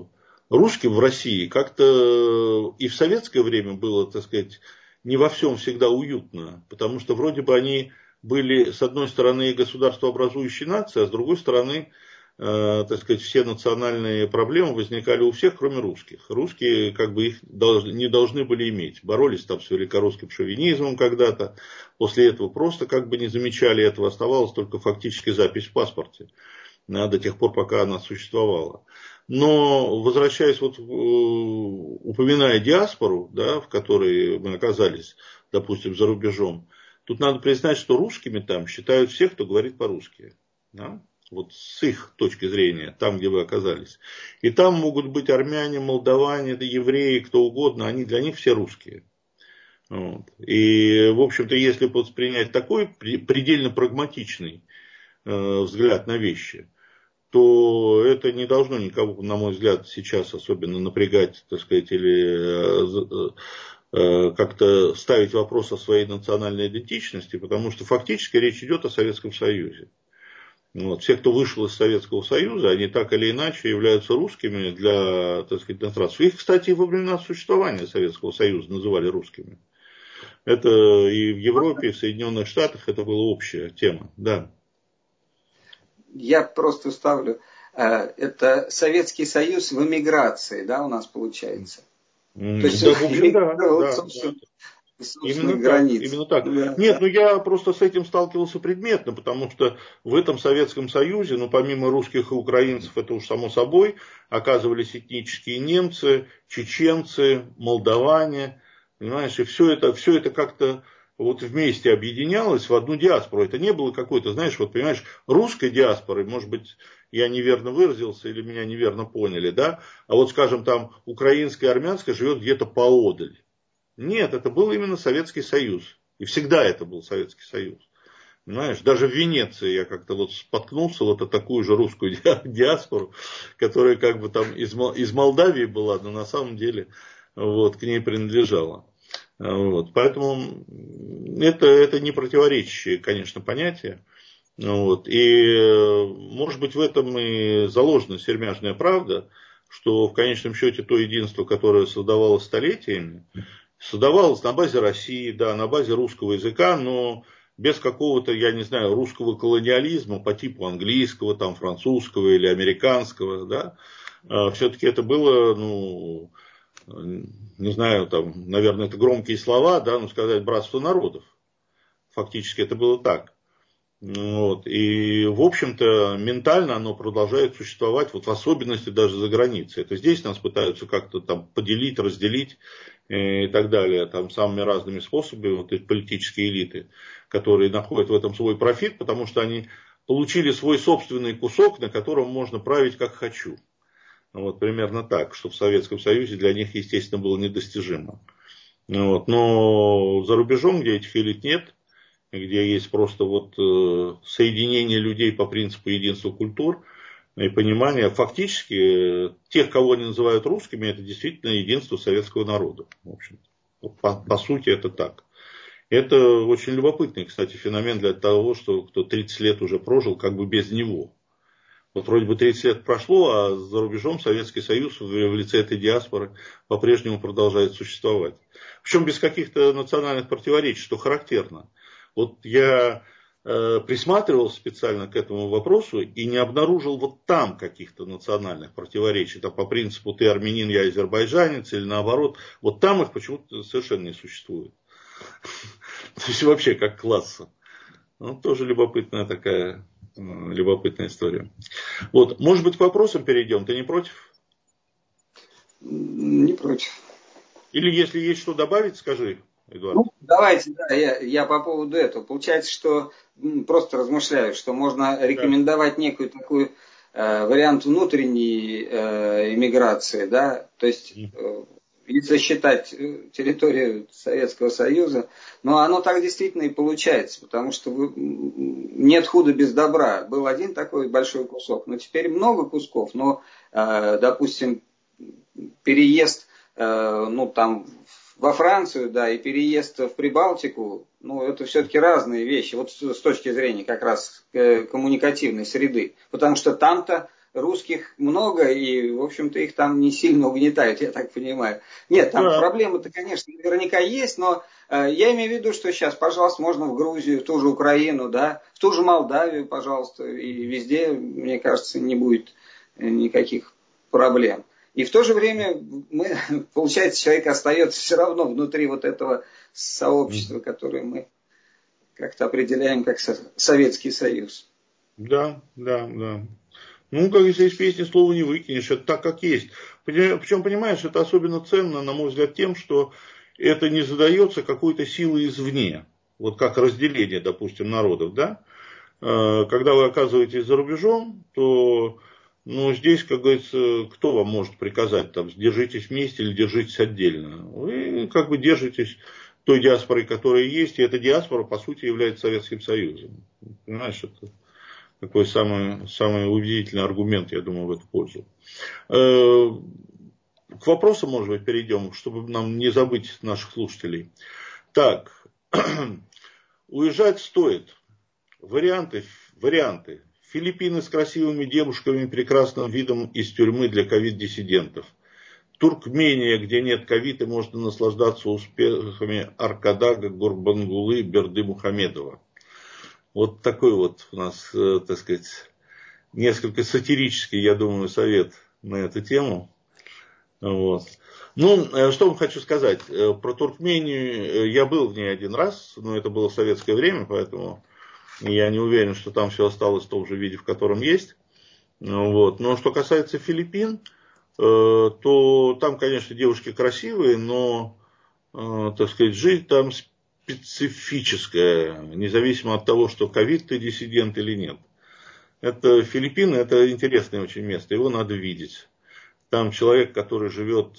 русским в России как-то и в советское время было, так сказать, не во всем всегда уютно, потому что вроде бы они были, с одной стороны, государствообразующей нацией, а с другой стороны, э, так сказать, все национальные проблемы возникали у всех, кроме русских. Русские как бы их должны, не должны были иметь. Боролись там с великорусским шовинизмом когда-то, после этого просто как бы не замечали этого, оставалась только фактически запись в паспорте, да, до тех пор, пока она существовала. Но, возвращаясь, вот, упоминая диаспору, да, в которой мы оказались, допустим, за рубежом, тут надо признать, что русскими там считают всех, кто говорит по-русски. Да? Вот с их точки зрения, там, где вы оказались. И там могут быть армяне, молдаване, евреи, кто угодно, они для них все русские. Вот. И, в общем-то, если воспринять такой предельно прагматичный э, взгляд на вещи, то это не должно никого, на мой взгляд, сейчас особенно напрягать, так сказать, или как-то ставить вопрос о своей национальной идентичности, потому что фактически речь идет о Советском Союзе. Вот. Все, кто вышел из Советского Союза, они так или иначе являются русскими для, так сказать, иностранцев. Их, кстати, во времена существования Советского Союза называли русскими. Это и в Европе, и в Соединенных Штатах это была общая тема. Да. Я просто ставлю, это Советский Союз в эмиграции, да, у нас получается. Mm, То есть, да, в общем, да, вот, да, собственно, да. Именно границ. так, именно так. Да, Нет, да. ну я просто с этим сталкивался предметно, потому что в этом Советском Союзе, ну помимо русских и украинцев, это уж само собой, оказывались этнические немцы, чеченцы, молдаване, понимаешь, и все это, все это как-то вот вместе объединялось в одну диаспору. Это не было какой-то, знаешь, вот понимаешь, русской диаспоры, может быть, я неверно выразился или меня неверно поняли, да, а вот, скажем, там украинская и армянская живет где-то поодаль. Нет, это был именно Советский Союз. И всегда это был Советский Союз. Понимаешь, даже в Венеции я как-то вот споткнулся вот о такую же русскую диаспору, которая как бы там из, из Молдавии была, но на самом деле вот, к ней принадлежала. Вот, поэтому это, это не противоречащие, конечно, понятия. Вот, и может быть в этом и заложена сермяжная правда, что в конечном счете то единство, которое создавалось столетиями, создавалось на базе России, да, на базе русского языка, но без какого-то, я не знаю, русского колониализма по типу английского, там, французского или американского, да, все-таки это было, ну, не знаю, там, наверное, это громкие слова, да, но сказать братство народов. Фактически это было так. Вот. И, в общем-то, ментально оно продолжает существовать, вот в особенности даже за границей. Это здесь нас пытаются как-то там поделить, разделить и так далее, там самыми разными способами, вот эти политические элиты, которые находят в этом свой профит, потому что они получили свой собственный кусок, на котором можно править как хочу. Вот примерно так, что в Советском Союзе для них, естественно, было недостижимо. Вот. Но за рубежом, где этих элит нет, где есть просто вот соединение людей по принципу единства культур и понимания, фактически тех, кого они называют русскими, это действительно единство советского народа. В общем, по, по сути это так. Это очень любопытный, кстати, феномен для того, что кто тридцать лет уже прожил как бы без него. Вот вроде бы тридцать лет прошло, а за рубежом Советский Союз в лице этой диаспоры по-прежнему продолжает существовать. Причем без каких-то национальных противоречий, что характерно. Вот я э, присматривал специально к этому вопросу и не обнаружил вот там каких-то национальных противоречий. Там по принципу ты армянин, я азербайджанец или наоборот. Вот там их почему-то совершенно не существует. То есть вообще как класса. Ну, тоже любопытная такая... Любопытная история. Вот, может быть, к вопросам перейдем. Ты не против? Не против. Или если есть что добавить, скажи, Эдуард. Ну, давайте, да, я, я по поводу этого. Получается, что просто размышляю, что можно рекомендовать да. некую такую э, вариант внутренней э, иммиграции, да, то есть э, если считать территорию Советского Союза, но оно так действительно и получается, потому что вы, нет худа без добра. Был один такой большой кусок, но теперь много кусков, но, э, допустим, переезд, э, ну, там, во Францию, да, и переезд в Прибалтику, ну, это все-таки разные вещи, вот с точки зрения как раз коммуникативной среды, потому что там-то русских много, и, в общем-то, их там не сильно угнетают, я так понимаю. Нет, там да. проблемы-то, конечно, наверняка есть, но э, я имею в виду, что сейчас, пожалуйста, можно в Грузию, в ту же Украину, да, в ту же Молдавию, пожалуйста, и везде, мне кажется, не будет никаких проблем. И в то же время, мы, получается, человек остается все равно внутри вот этого сообщества, которое мы как-то определяем как Советский Союз. Да, да, да. Ну, как если из песни слова не выкинешь, это так, как есть. Причем, понимаешь, это особенно ценно, на мой взгляд, тем, что это не задается какой-то силой извне. Вот как разделение, допустим, народов, да? Когда вы оказываетесь за рубежом, то, ну, здесь, как говорится, кто вам может приказать, там, держитесь вместе или держитесь отдельно? Вы, как бы, держитесь той диаспорой, которая есть, и эта диаспора, по сути, является Советским Союзом. Понимаешь, это такой самый, самый убедительный аргумент, я думаю, в эту пользу. К вопросу, может быть, перейдем, чтобы нам не забыть наших слушателей. Так, уезжать стоит. Варианты, варианты. Филиппины с красивыми девушками и прекрасным видом из тюрьмы для ковид-диссидентов. Туркмения, где нет ковида, можно наслаждаться успехами Аркадага, Гурбангулы, Берды Мухамедова. Вот такой вот у нас, так сказать, несколько сатирический, я думаю, совет на эту тему. Вот. Ну, что вам хочу сказать. Про Туркмению я был в ней один раз, но это было в советское время, поэтому я не уверен, что там все осталось в том же виде, в котором есть. Вот. Но что касается Филиппин, то там, конечно, девушки красивые, но, так сказать, жизнь там специфическая, независимо от того, что ковид ты диссидент или нет. Это Филиппины, это интересное очень место, его надо видеть. Там человек, который живет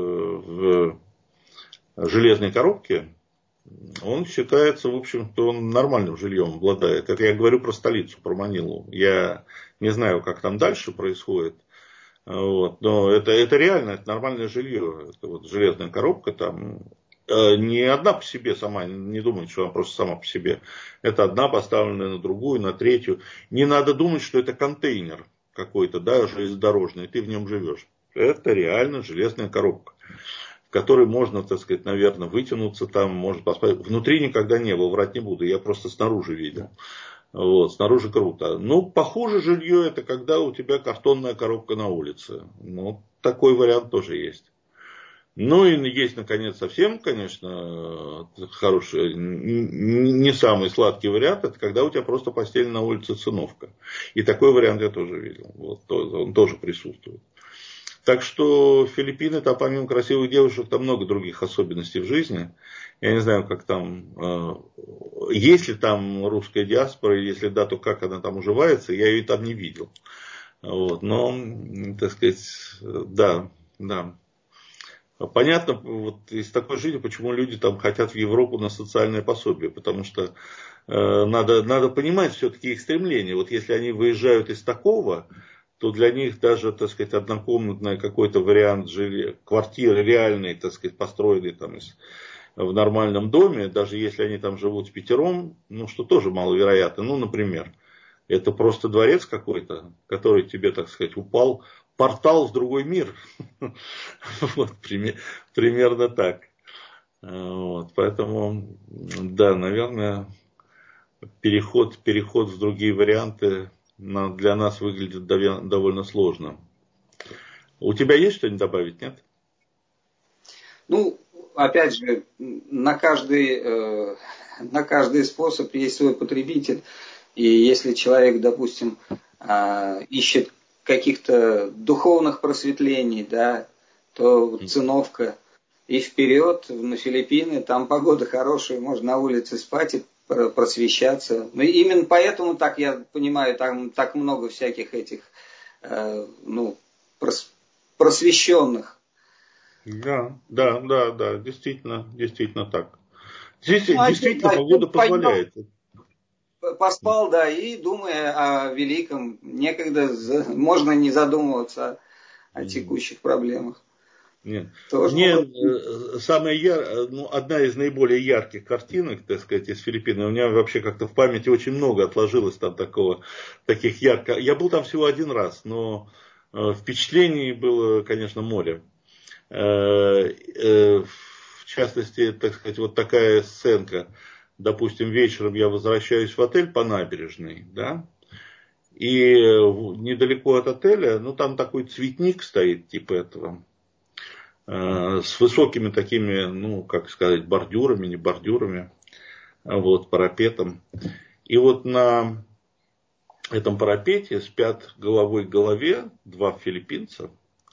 в железной коробке, он считается, в общем-то, он нормальным жильем обладает. Это я говорю про столицу, про Манилу. Я не знаю, как там дальше происходит. Вот, но это, это реально, это нормальное жилье. Это вот железная коробка там. Не одна по себе сама, не думайте, что она просто сама по себе. Это одна поставленная на другую, на третью. Не надо думать, что это контейнер какой-то, да, железнодорожный, ты в нем живешь. Это реально железная коробка, в которой можно, так сказать, наверное, вытянуться там, можно поспать. Внутри никогда не был, врать не буду, я просто снаружи видел. Вот, снаружи круто. Ну, похуже жилье это когда у тебя картонная коробка на улице. Ну, такой вариант тоже есть. Ну и есть, наконец, совсем, конечно, хороший, не самый сладкий вариант, это когда у тебя просто постель на улице циновка. И такой вариант я тоже видел, вот, он тоже присутствует. Так что Филиппины, там помимо красивых девушек, там много других особенностей в жизни. Я не знаю, как там, есть ли там русская диаспора, если да, то как она там уживается, я ее там не видел. Вот, но, так сказать, да, да. Понятно, вот из такой жизни, почему люди там хотят в Европу на социальное пособие, потому что э, надо, надо понимать все-таки их стремления. Вот если они выезжают из такого, то для них даже, так сказать, однокомнатный какой-то вариант жилья, квартиры реальной, так сказать, построенной там из, в нормальном доме, даже если они там живут в пятером, ну, что тоже маловероятно, ну, например, это просто дворец какой-то, который тебе, так сказать, упал, портал в другой мир. Вот, примерно так. Вот, поэтому, да, наверное, переход, переход в другие варианты для нас выглядит довольно сложно. У тебя есть что-нибудь добавить, нет? Ну, опять же, на каждый, на каждый способ есть свой потребитель. И если человек, допустим, ищет каких-то духовных просветлений, да, то циновка и вперед на Филиппины, там погода хорошая, можно на улице спать и просвещаться. Ну, именно поэтому, так я понимаю, там так много всяких этих, э, ну, прос, просвещенных. Да, да, да, да, действительно, действительно так. Здесь ну, действительно один, погода один позволяет. Поспал, да, и думая о великом, некогда можно не задумываться о, о текущих проблемах. Нет. Тоже Мне могут... э, самая яр... ну, одна из наиболее ярких картинок, так сказать, из Филиппин, у меня вообще как-то в памяти очень много отложилось там такого, таких ярко. Я был там всего один раз, но э, впечатлений было, конечно, море. Э, э, в частности, так сказать, вот такая сценка. Допустим, вечером я возвращаюсь в отель по набережной, да, и недалеко от отеля, ну, там такой цветник стоит, типа этого, с высокими такими, ну, как сказать, бордюрами, не бордюрами, а вот, парапетом. И вот на этом парапете спят головой к голове два филиппинца,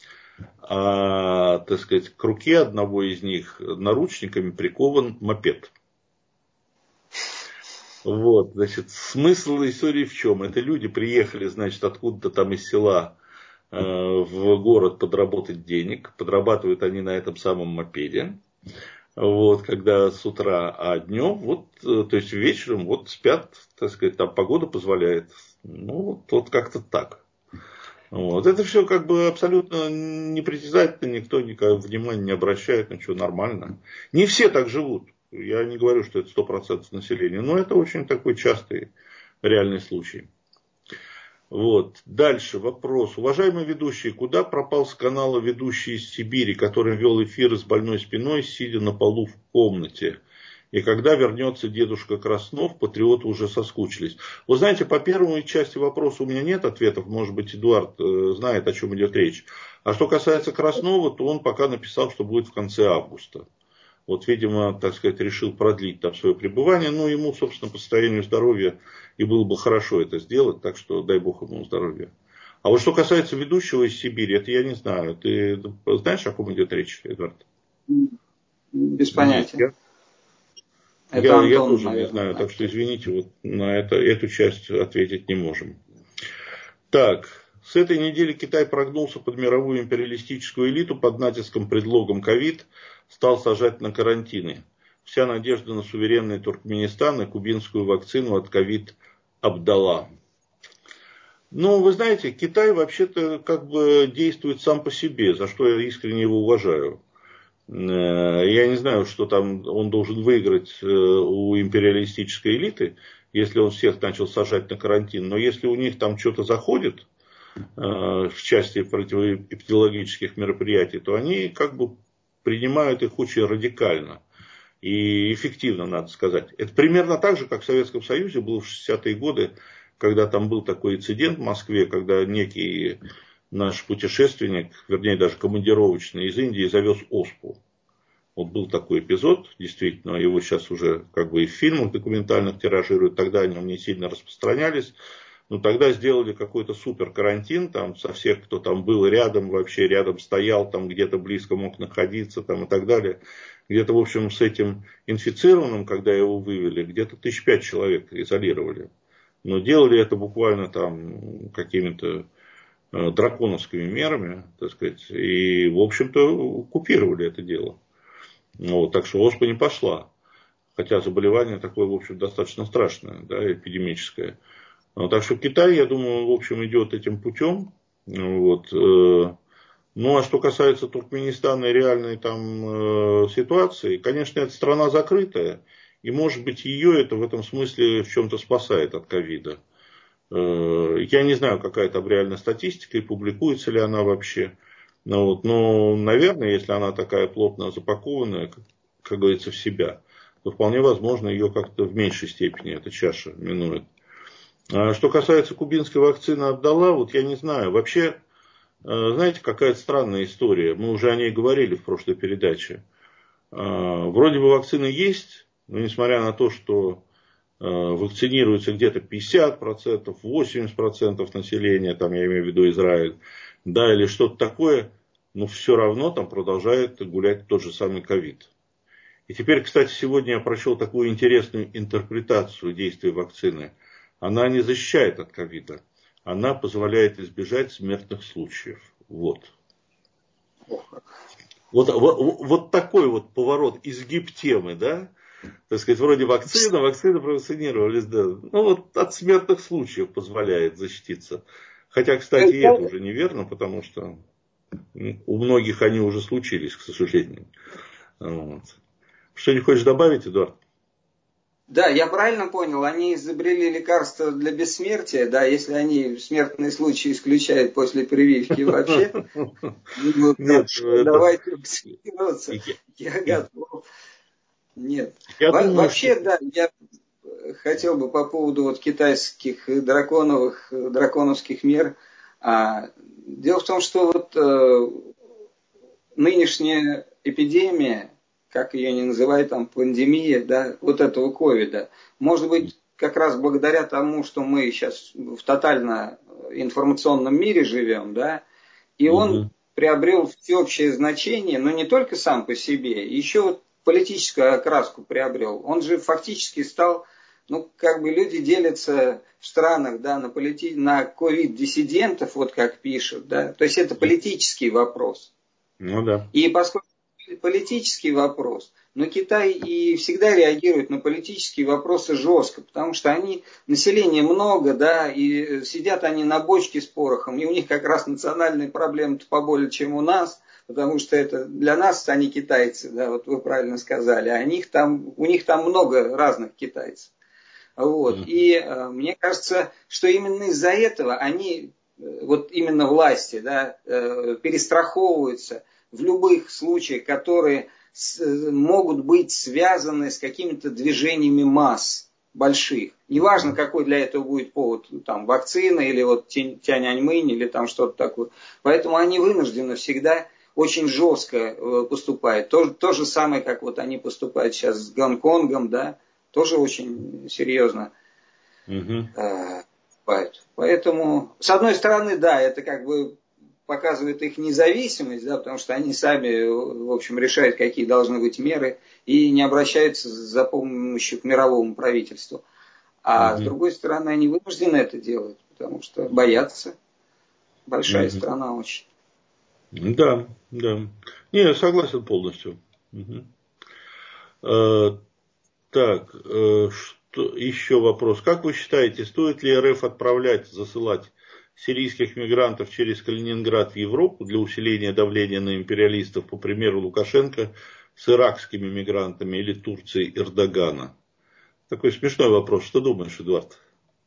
а, так сказать, к руке одного из них наручниками прикован мопед. Вот, значит, смысл истории в чем? Это люди приехали, значит, откуда-то там из села э, в город подработать денег. Подрабатывают они на этом самом мопеде. Вот, когда с утра, а днем, вот, то есть вечером, вот спят, так сказать, там погода позволяет. Ну, вот, вот как-то так. Вот. Это все как бы абсолютно непритязательно, никто никакого внимания не обращает, ничего, нормально. Не все так живут. Я не говорю, что это сто процентов населения, но это очень такой частый реальный случай. Вот. Дальше вопрос. Уважаемый ведущий, куда пропал с канала ведущий из Сибири, который вел эфиры с больной спиной, сидя на полу в комнате? И когда вернется дедушка Краснов, патриоты уже соскучились. Вы знаете, по первой части вопроса у меня нет ответов. Может быть, Эдуард э, знает, о чем идет речь. А что касается Краснова, то он пока написал, что будет в конце августа. Вот, видимо, так сказать, решил продлить там свое пребывание. Ну, ему, собственно, по состоянию здоровья и было бы хорошо это сделать. Так что дай бог ему здоровья. А вот что касается ведущего из Сибири, это я не знаю. Ты знаешь, о ком идет речь, Эдуард? Без Нет, понятия. я... Это Я, я Антон, тоже не наверное, знаю, так знает. что извините, вот на это, эту часть ответить не можем. Так, с этой недели Китай прогнулся под мировую империалистическую элиту под натиском предлогом ковид, стал сажать на карантины. Вся надежда на суверенный Туркменистан и кубинскую вакцину от ковид Абдалла. Ну, вы знаете, Китай вообще-то как бы действует сам по себе, за что я искренне его уважаю. Я не знаю, что там он должен выиграть у империалистической элиты, если он всех начал сажать на карантин. Но если у них там что-то заходит в части противоэпидемиологических мероприятий, то они как бы принимают их очень радикально и эффективно, надо сказать. Это примерно так же, как в Советском Союзе было в шестидесятые годы, когда там был такой инцидент в Москве, когда некий наш путешественник, вернее даже командировочный из Индии, завез оспу. Вот был такой эпизод, действительно, его сейчас уже как бы и в фильмах документальных тиражируют, тогда они не сильно распространялись, но тогда сделали какой-то супер карантин, там со всех, кто там был рядом, вообще рядом стоял, там где-то близко мог находиться, там и так далее. Где-то, в общем, с этим инфицированным, когда его вывели, где-то тысяч пять человек изолировали. Но делали это буквально там какими-то драконовскими мерами, так сказать, и, в общем-то, купировали это дело. Вот, так что оспа не пошла. Хотя заболевание такое, в общем, достаточно страшное, да, эпидемическое. Вот, так что Китай, я думаю, в общем, идет этим путем. Вот. Ну, а что касается Туркменистана и реальной там ситуации, конечно, это страна закрытая. И, может быть, ее это в этом смысле в чем-то спасает от ковида. Я не знаю, какая там реальная статистика и публикуется ли она вообще. Ну, вот, но, наверное, если она такая плотно запакованная, как, как говорится, в себя, то вполне возможно ее как-то в меньшей степени эта чаша минует. А что касается кубинской вакцины Абдалла, вот я не знаю. Вообще, знаете, какая-то странная история. Мы уже о ней говорили в прошлой передаче. Вроде бы вакцина есть, но несмотря на то, что вакцинируется где-то пятьдесят процентов, восемьдесят процентов населения, там я имею в виду Израиль, да, или что-то такое, но все равно там продолжает гулять тот же самый ковид. И теперь, кстати, сегодня я прочел такую интересную интерпретацию действия вакцины. Она не защищает от ковида, она позволяет избежать смертных случаев. Вот. Вот, вот, вот такой вот поворот, изгиб темы, да? Так сказать, вроде вакцина, вакцины провакцинировались, да. Ну, вот от смертных случаев позволяет защититься. Хотя, кстати, и это уже неверно, потому что... У многих они уже случились, к сожалению. Вот. Что не хочешь добавить, Эдуард? Да, я правильно понял, они изобрели лекарство для бессмертия, да, если они смертные случаи исключают после прививки вообще. Ну, Нет, давайте вакцинироваться. Я готов. Нет. Я Во- думаю, вообще, что... да, я хотел бы по поводу вот китайских драконовых, драконовских мер. А, дело в том, что вот э, нынешняя эпидемия, как ее не называют, там, пандемия, да, вот этого ковида, может быть, как раз благодаря тому, что мы сейчас в тотально информационном мире живем, да, и он Угу. приобрел всеобщее значение, но не только сам по себе, еще вот политическую окраску приобрел. Он же фактически стал, ну, как бы люди делятся в странах, да, на, полити... на ковид-диссидентов, вот как пишут, да, то есть это политический вопрос. Ну да. И поскольку политический вопрос, но Китай и всегда реагирует на политические вопросы жестко, потому что они, населения много, да, и сидят они на бочке с порохом, и у них как раз национальные проблемы-то поболее, чем у нас, потому что это для нас они китайцы, да, вот вы правильно сказали, а у них там, у них там много разных китайцев. Вот. И э, мне кажется, что именно из-за этого они, э, вот именно власти, да, э, перестраховываются в любых случаях, которые с, э, могут быть связаны с какими-то движениями масс больших. Неважно, какой для этого будет повод, там, вакцина или вот Тяньаньмэнь или там что-то такое. Поэтому они вынуждены всегда очень жестко э, поступать. То, то же самое, как вот они поступают сейчас с Гонконгом, да, тоже очень серьезно Угу. э, поступают. Поэтому, с одной стороны, да, это как бы показывает их независимость, да, потому что они сами, в общем, решают, какие должны быть меры, и не обращаются за помощью к мировому правительству. А Угу. с другой стороны, они вынуждены это делать, потому что боятся. Большая Угу. страна очень. Да, да. Не, я согласен полностью. Угу. Э, так, э, что, еще вопрос. Как вы считаете, стоит ли РФ отправлять, засылать сирийских мигрантов через Калининград в Европу для усиления давления на империалистов, по примеру Лукашенко, с иракскими мигрантами или Турцией Эрдогана? Такой смешной вопрос. Что думаешь, Эдуард?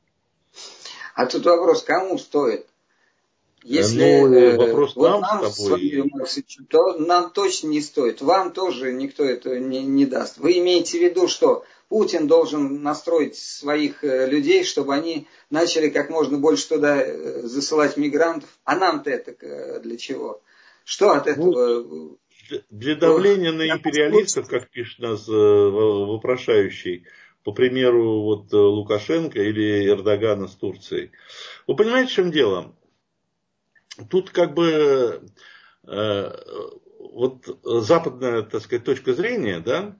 А тут вопрос, кому стоит? Если Ну, э, вопрос вот нам с нам с тобой. вами, Максим, то нам точно не стоит. Вам тоже никто это не, не даст. Вы имеете в виду, что Путин должен настроить своих э, людей, чтобы они начали как можно больше туда э, засылать мигрантов. А нам-то это э, для чего? Что от Ну, этого? для Э, давления на для нас империалистов, лучше. как пишет нас э, вопрошающий, по примеру вот, э, Лукашенко или Эрдогана с Турцией. Вы понимаете, в чем дело? Тут как бы э, вот западная, так сказать, точка зрения, да,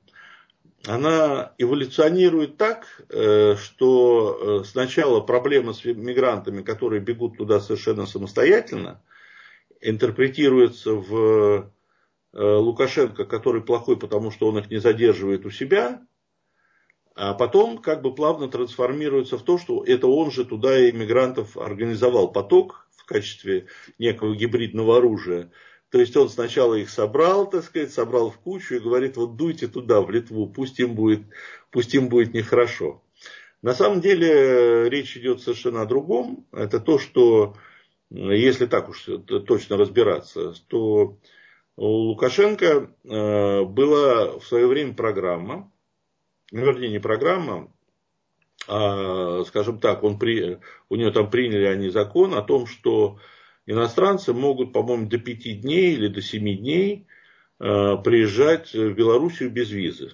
она эволюционирует так, э, что э, сначала проблема с мигрантами, которые бегут туда совершенно самостоятельно, интерпретируется в э, Лукашенко, который плохой, потому что он их не задерживает у себя, а потом как бы плавно трансформируется в то, что это он же туда иммигрантов организовал поток в качестве некого гибридного оружия. То есть он сначала их собрал, так сказать, собрал в кучу и говорит, вот дуйте туда, в Литву, пусть им будет, пусть им будет нехорошо. На самом деле речь идет совершенно о другом. Это то, что, если так уж точно разбираться, то у Лукашенко была в свое время программа, ну, вернее, не программа, а, скажем так, он при, у него там приняли они закон о том, что иностранцы могут, по-моему, до пяти дней или до семи дней э, приезжать в Белоруссию без визы.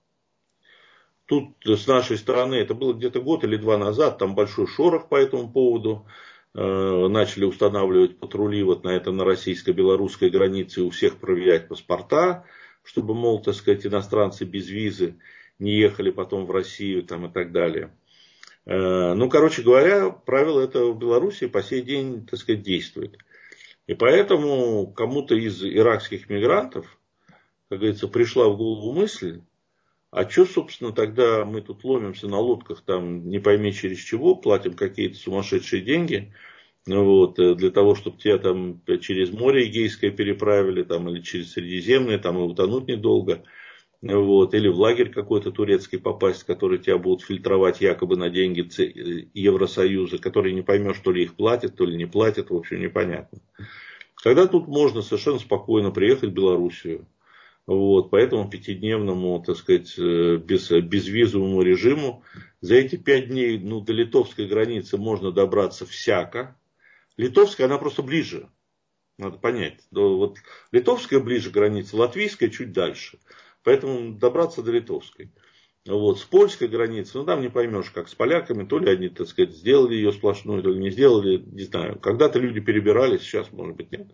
Тут с нашей стороны, это было где-то год или два назад, там большой шорох по этому поводу. Э, начали устанавливать патрули вот на это, на российско-белорусской границе, у всех проверять паспорта, чтобы, мол, так сказать, иностранцы без визы не ехали потом в Россию там, и так далее. Ну, короче говоря, правило это в Беларуси по сей день, так сказать, действует. И поэтому кому-то из иракских мигрантов, как говорится, пришла в голову мысль, а что, собственно, тогда мы тут ломимся на лодках, там не пойми через чего, платим какие-то сумасшедшие деньги, Вот, для того, чтобы тебя там через море Эгейское переправили, там, или через Средиземное, там и утонуть недолго. Вот, или в лагерь какой-то турецкий попасть, который тебя будут фильтровать якобы на деньги Евросоюза, которые не поймешь, то ли их платят, то ли не платят, в общем, непонятно. Тогда тут можно совершенно спокойно приехать в Белоруссию. Вот, по этому пятидневному, так сказать, без, безвизовому режиму. За эти пять дней, ну, до литовской границы можно добраться всяко. Литовская, она просто ближе. Надо понять. Вот литовская ближе к границе, латвийская чуть дальше. Поэтому добраться до литовской. Вот, с польской границы, ну там не поймешь, как с поляками, то ли они, так сказать, сделали ее сплошную, то ли не сделали, не знаю. Когда-то люди перебирались, сейчас, может быть, нет.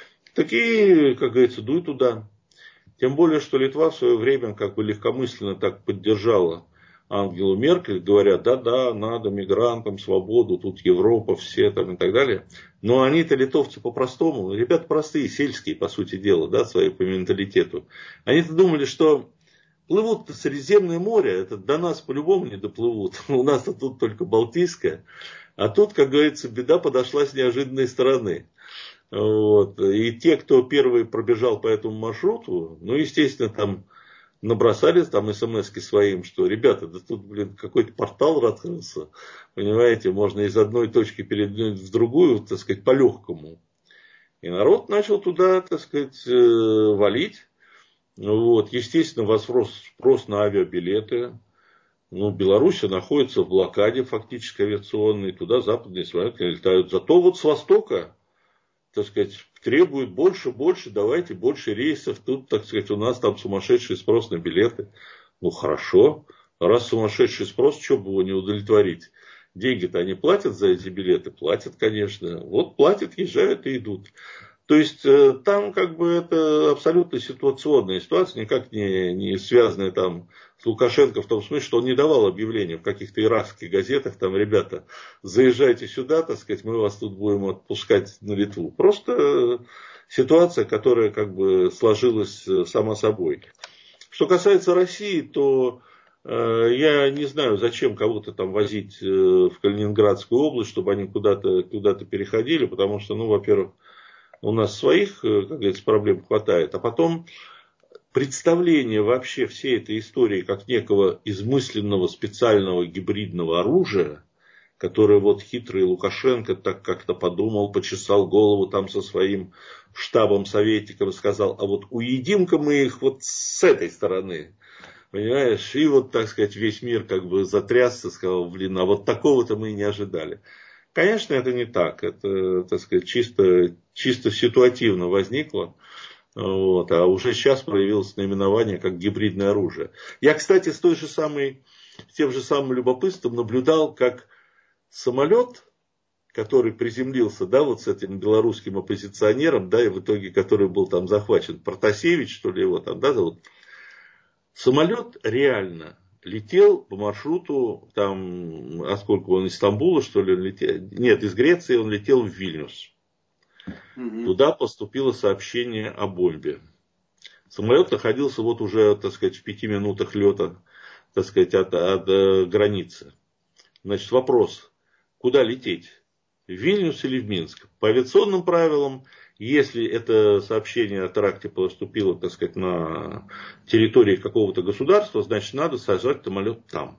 Такие, как говорится, дуй туда. Тем более, что Литва в свое время как бы легкомысленно так поддержала Ангелу Меркель, говорят, да-да, надо мигрантам свободу, тут Европа, все там и так далее. Но они-то литовцы по-простому, ребята простые, сельские, по сути дела, да, свои по менталитету. Они-то думали, что плывут-то Средиземное море, это до нас по-любому не доплывут. У нас-то тут только Балтийское. А тут, как говорится, беда подошла с неожиданной стороны. Вот. И те, кто первый пробежал по этому маршруту, ну, естественно, там набросали там смс-ки своим, что, ребята, да тут, блин, какой-то портал раскрылся, понимаете, можно из одной точки передвинуть в другую, так сказать, по-легкому. И народ начал туда, так сказать, валить. Вот. Естественно, возрос спрос на авиабилеты. Ну, Беларусь находится в блокаде фактически авиационной, туда западные самолеты летают. Зато вот с востока, так сказать, требует больше, больше, давайте больше рейсов. Тут, так сказать, у нас там сумасшедший спрос на билеты. Ну, хорошо. Раз сумасшедший спрос, что бы его не удовлетворить? Деньги-то они платят за эти билеты? Платят, конечно. Вот платят, езжают и идут. То есть, там как бы это абсолютно ситуационная ситуация, никак не, не связанная там с Лукашенко в том смысле, что он не давал объявления в каких-то иракских газетах, там, ребята, заезжайте сюда, так сказать, мы вас тут будем отпускать на Литву. Просто ситуация, которая как бы сложилась сама собой. Что касается России, то э, я не знаю, зачем кого-то там возить э, в Калининградскую область, чтобы они куда-то, куда-то переходили, потому что, ну, во-первых, у нас своих, как говорится, проблем хватает. А потом представление вообще всей этой истории как некого измысленного специального гибридного оружия, которое вот хитрый Лукашенко так как-то подумал, почесал голову там со своим штабом, советником и сказал, а вот уедим-ка мы их вот с этой стороны. Понимаешь? И вот, так сказать, весь мир как бы затрясся, сказал, блин, а вот такого-то мы и не ожидали. Конечно, это не так. Это, так сказать, чисто, чисто ситуативно возникло. Вот, а уже сейчас проявилось наименование как гибридное оружие. Я, кстати, с той же самой, с тем же самым любопытством наблюдал, как самолет, который приземлился, да, вот с этим белорусским оппозиционером, да, и в итоге, который был там захвачен, Протасевич, что ли его там, да, зовут. Самолет реально летел по маршруту, там, а сколько он, из Стамбула, что ли, летел? Нет, из Греции он летел в Вильнюс. Угу. Туда поступило сообщение о бомбе. Самолет находился вот уже, так сказать, в пяти минутах лета, так сказать, от, от, от границы. Значит, вопрос, куда лететь? В Вильнюс или в Минск? По авиационным правилам, если это сообщение о теракте поступило, так сказать, на территории какого-то государства, значит, надо сажать самолет там.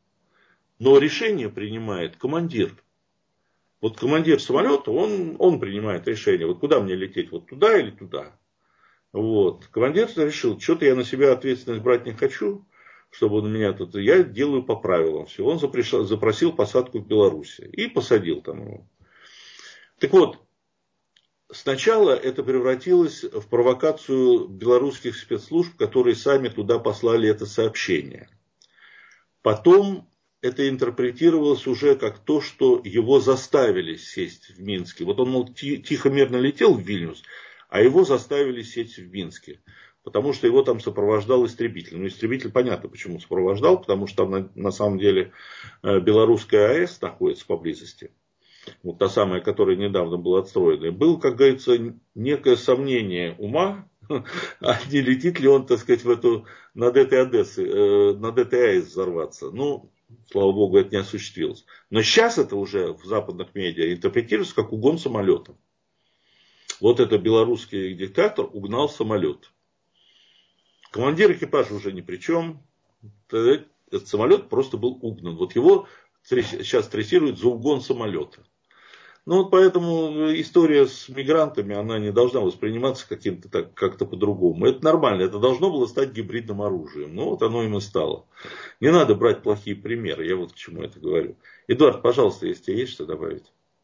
Но решение принимает командир. Вот командир самолета, он, он принимает решение, вот куда мне лететь, вот туда или туда. Вот. Командир решил, что-то я на себя ответственность брать не хочу, чтобы он меня тут, я делаю по правилам все. Он запрещал, запросил посадку в Беларуси и посадил там его. Так вот, сначала это превратилось в провокацию белорусских спецслужб, которые сами туда послали это сообщение. Потом это интерпретировалось уже как то, что его заставили сесть в Минске. Вот он, мол, тихо, мирно летел в Вильнюс, а его заставили сесть в Минске. Потому что его там сопровождал истребитель. Ну, истребитель понятно, почему сопровождал, потому что там на, на самом деле белорусская АЭС находится поблизости. Вот та самая, которая недавно была отстроена. Было, как говорится, некое сомнение ума, а не летит ли он, так сказать, в эту, над этой Одессой, над этой АЭС взорваться. Ну, Слава богу, это не осуществилось. Но сейчас это уже в западных медиа интерпретируется как угон самолета. Вот это белорусский диктатор угнал самолет. Командир экипажа уже ни при чем. Этот самолет просто был угнан. Вот его сейчас трассируют за угон самолета. Ну вот поэтому история с мигрантами, она не должна восприниматься каким-то так, как-то по-другому. Это нормально, это должно было стать гибридным оружием. Ну вот оно им и стало. Не надо брать плохие примеры, я вот к чему это говорю. Эдуард, пожалуйста, если тебе есть что добавить.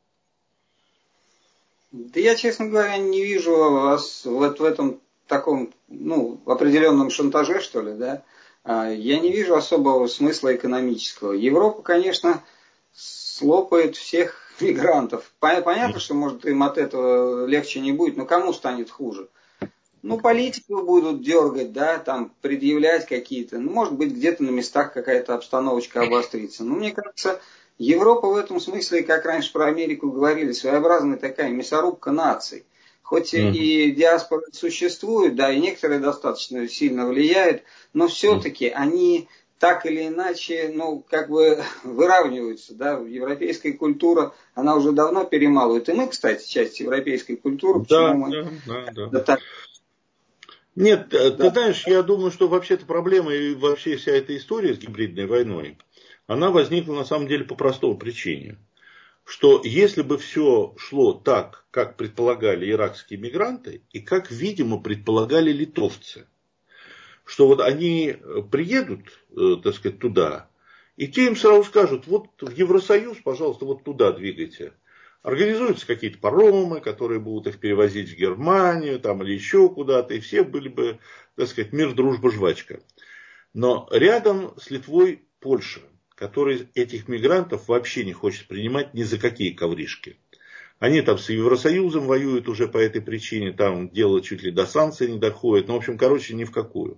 Да я, честно говоря, не вижу вас вот в этом таком, ну, определенном шантаже, что ли, да. Я не вижу особого смысла экономического. Европа, конечно, слопает всех мигрантов. Понятно, что, может, им от этого легче не будет, но кому станет хуже? Ну, политику будут дергать, да, там, предъявлять какие-то. Ну, может быть, где-то на местах какая-то обстановочка обострится. Но мне кажется, Европа в этом смысле, как раньше про Америку говорили, своеобразная такая мясорубка наций. Хоть mm-hmm. и диаспора существует, да, и некоторые достаточно сильно влияют, но все-таки mm-hmm. они так или иначе, ну, как бы выравниваются, да, европейская культура, она уже давно перемалывает. И мы, кстати, часть европейской культуры, да, почему мы... Да, да, да. Да, так... Нет, да. Ты знаешь, я думаю, что вообще-то проблема и вообще вся эта история с гибридной войной, она возникла на самом деле по простой причине. Что если бы все шло так, как предполагали иракские мигранты, и как, видимо, предполагали литовцы, что вот они приедут, так сказать, туда, и те им сразу скажут, вот в Евросоюз, пожалуйста, вот туда двигайте. Организуются какие-то паромы, которые будут их перевозить в Германию там, или еще куда-то, и все были бы, так сказать, мир, дружба, жвачка. Но рядом с Литвой Польша, который этих мигрантов вообще не хочет принимать ни за какие ковришки. Они там с Евросоюзом воюют уже по этой причине, там дело чуть ли до санкций не доходит, ну, в общем, короче, ни в какую.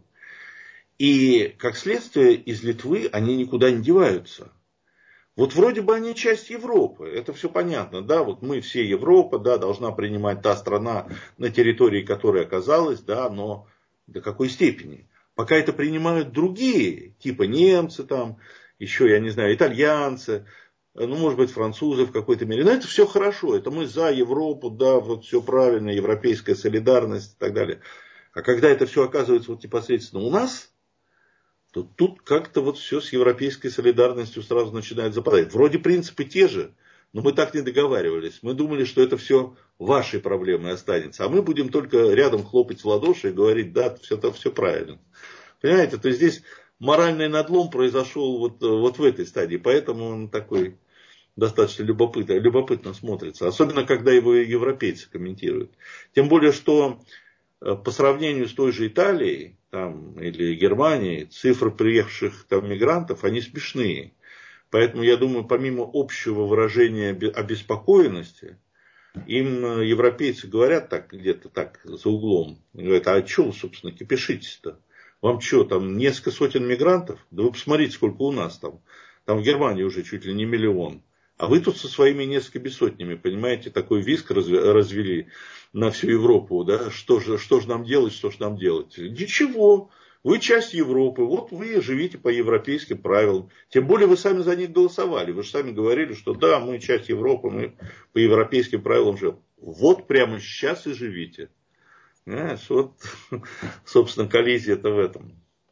И, как следствие, из Литвы они никуда не деваются. Вот вроде бы они часть Европы, это все понятно, да, вот мы все Европа, да, должна принимать та страна, на территории которой оказалась, да, но до какой степени? Пока это принимают другие, типа немцы там, еще, я не знаю, итальянцы, ну, может быть, французы в какой-то мере. Но это все хорошо, это мы за Европу, да, вот все правильно, европейская солидарность и так далее. А когда это все оказывается вот непосредственно у нас, то тут как-то вот все с европейской солидарностью сразу начинает западать. Вроде принципы те же, но мы так не договаривались. Мы думали, что это все вашей проблемой останется. А мы будем только рядом хлопать в ладоши и говорить, да, все, это все правильно. Понимаете, то есть здесь моральный надлом произошел вот, вот в этой стадии. Поэтому он такой достаточно любопытно, любопытно смотрится. Особенно, когда его европейцы комментируют. Тем более, что по сравнению с той же Италией там, или Германией, цифры приехавших там мигрантов, они смешные. Поэтому, я думаю, помимо общего выражения обеспокоенности, им европейцы говорят так, где-то так, за углом. Говорят, а что вы, собственно, кипишитесь-то? Вам что, там несколько сотен мигрантов? Да вы посмотрите, сколько у нас там. Там в Германии уже чуть ли не миллион. А вы тут со своими несколькими сотнями, понимаете, такой виск развели на всю Европу. Да? Что же, что же нам делать, что же нам делать? Ничего. Вы часть Европы, вот вы живите по европейским правилам. Тем более вы сами за них голосовали. Вы же сами говорили, что да, мы часть Европы, мы по европейским правилам живем. Вот прямо сейчас и живите. Знаешь, вот, собственно, коллизия-то в этом.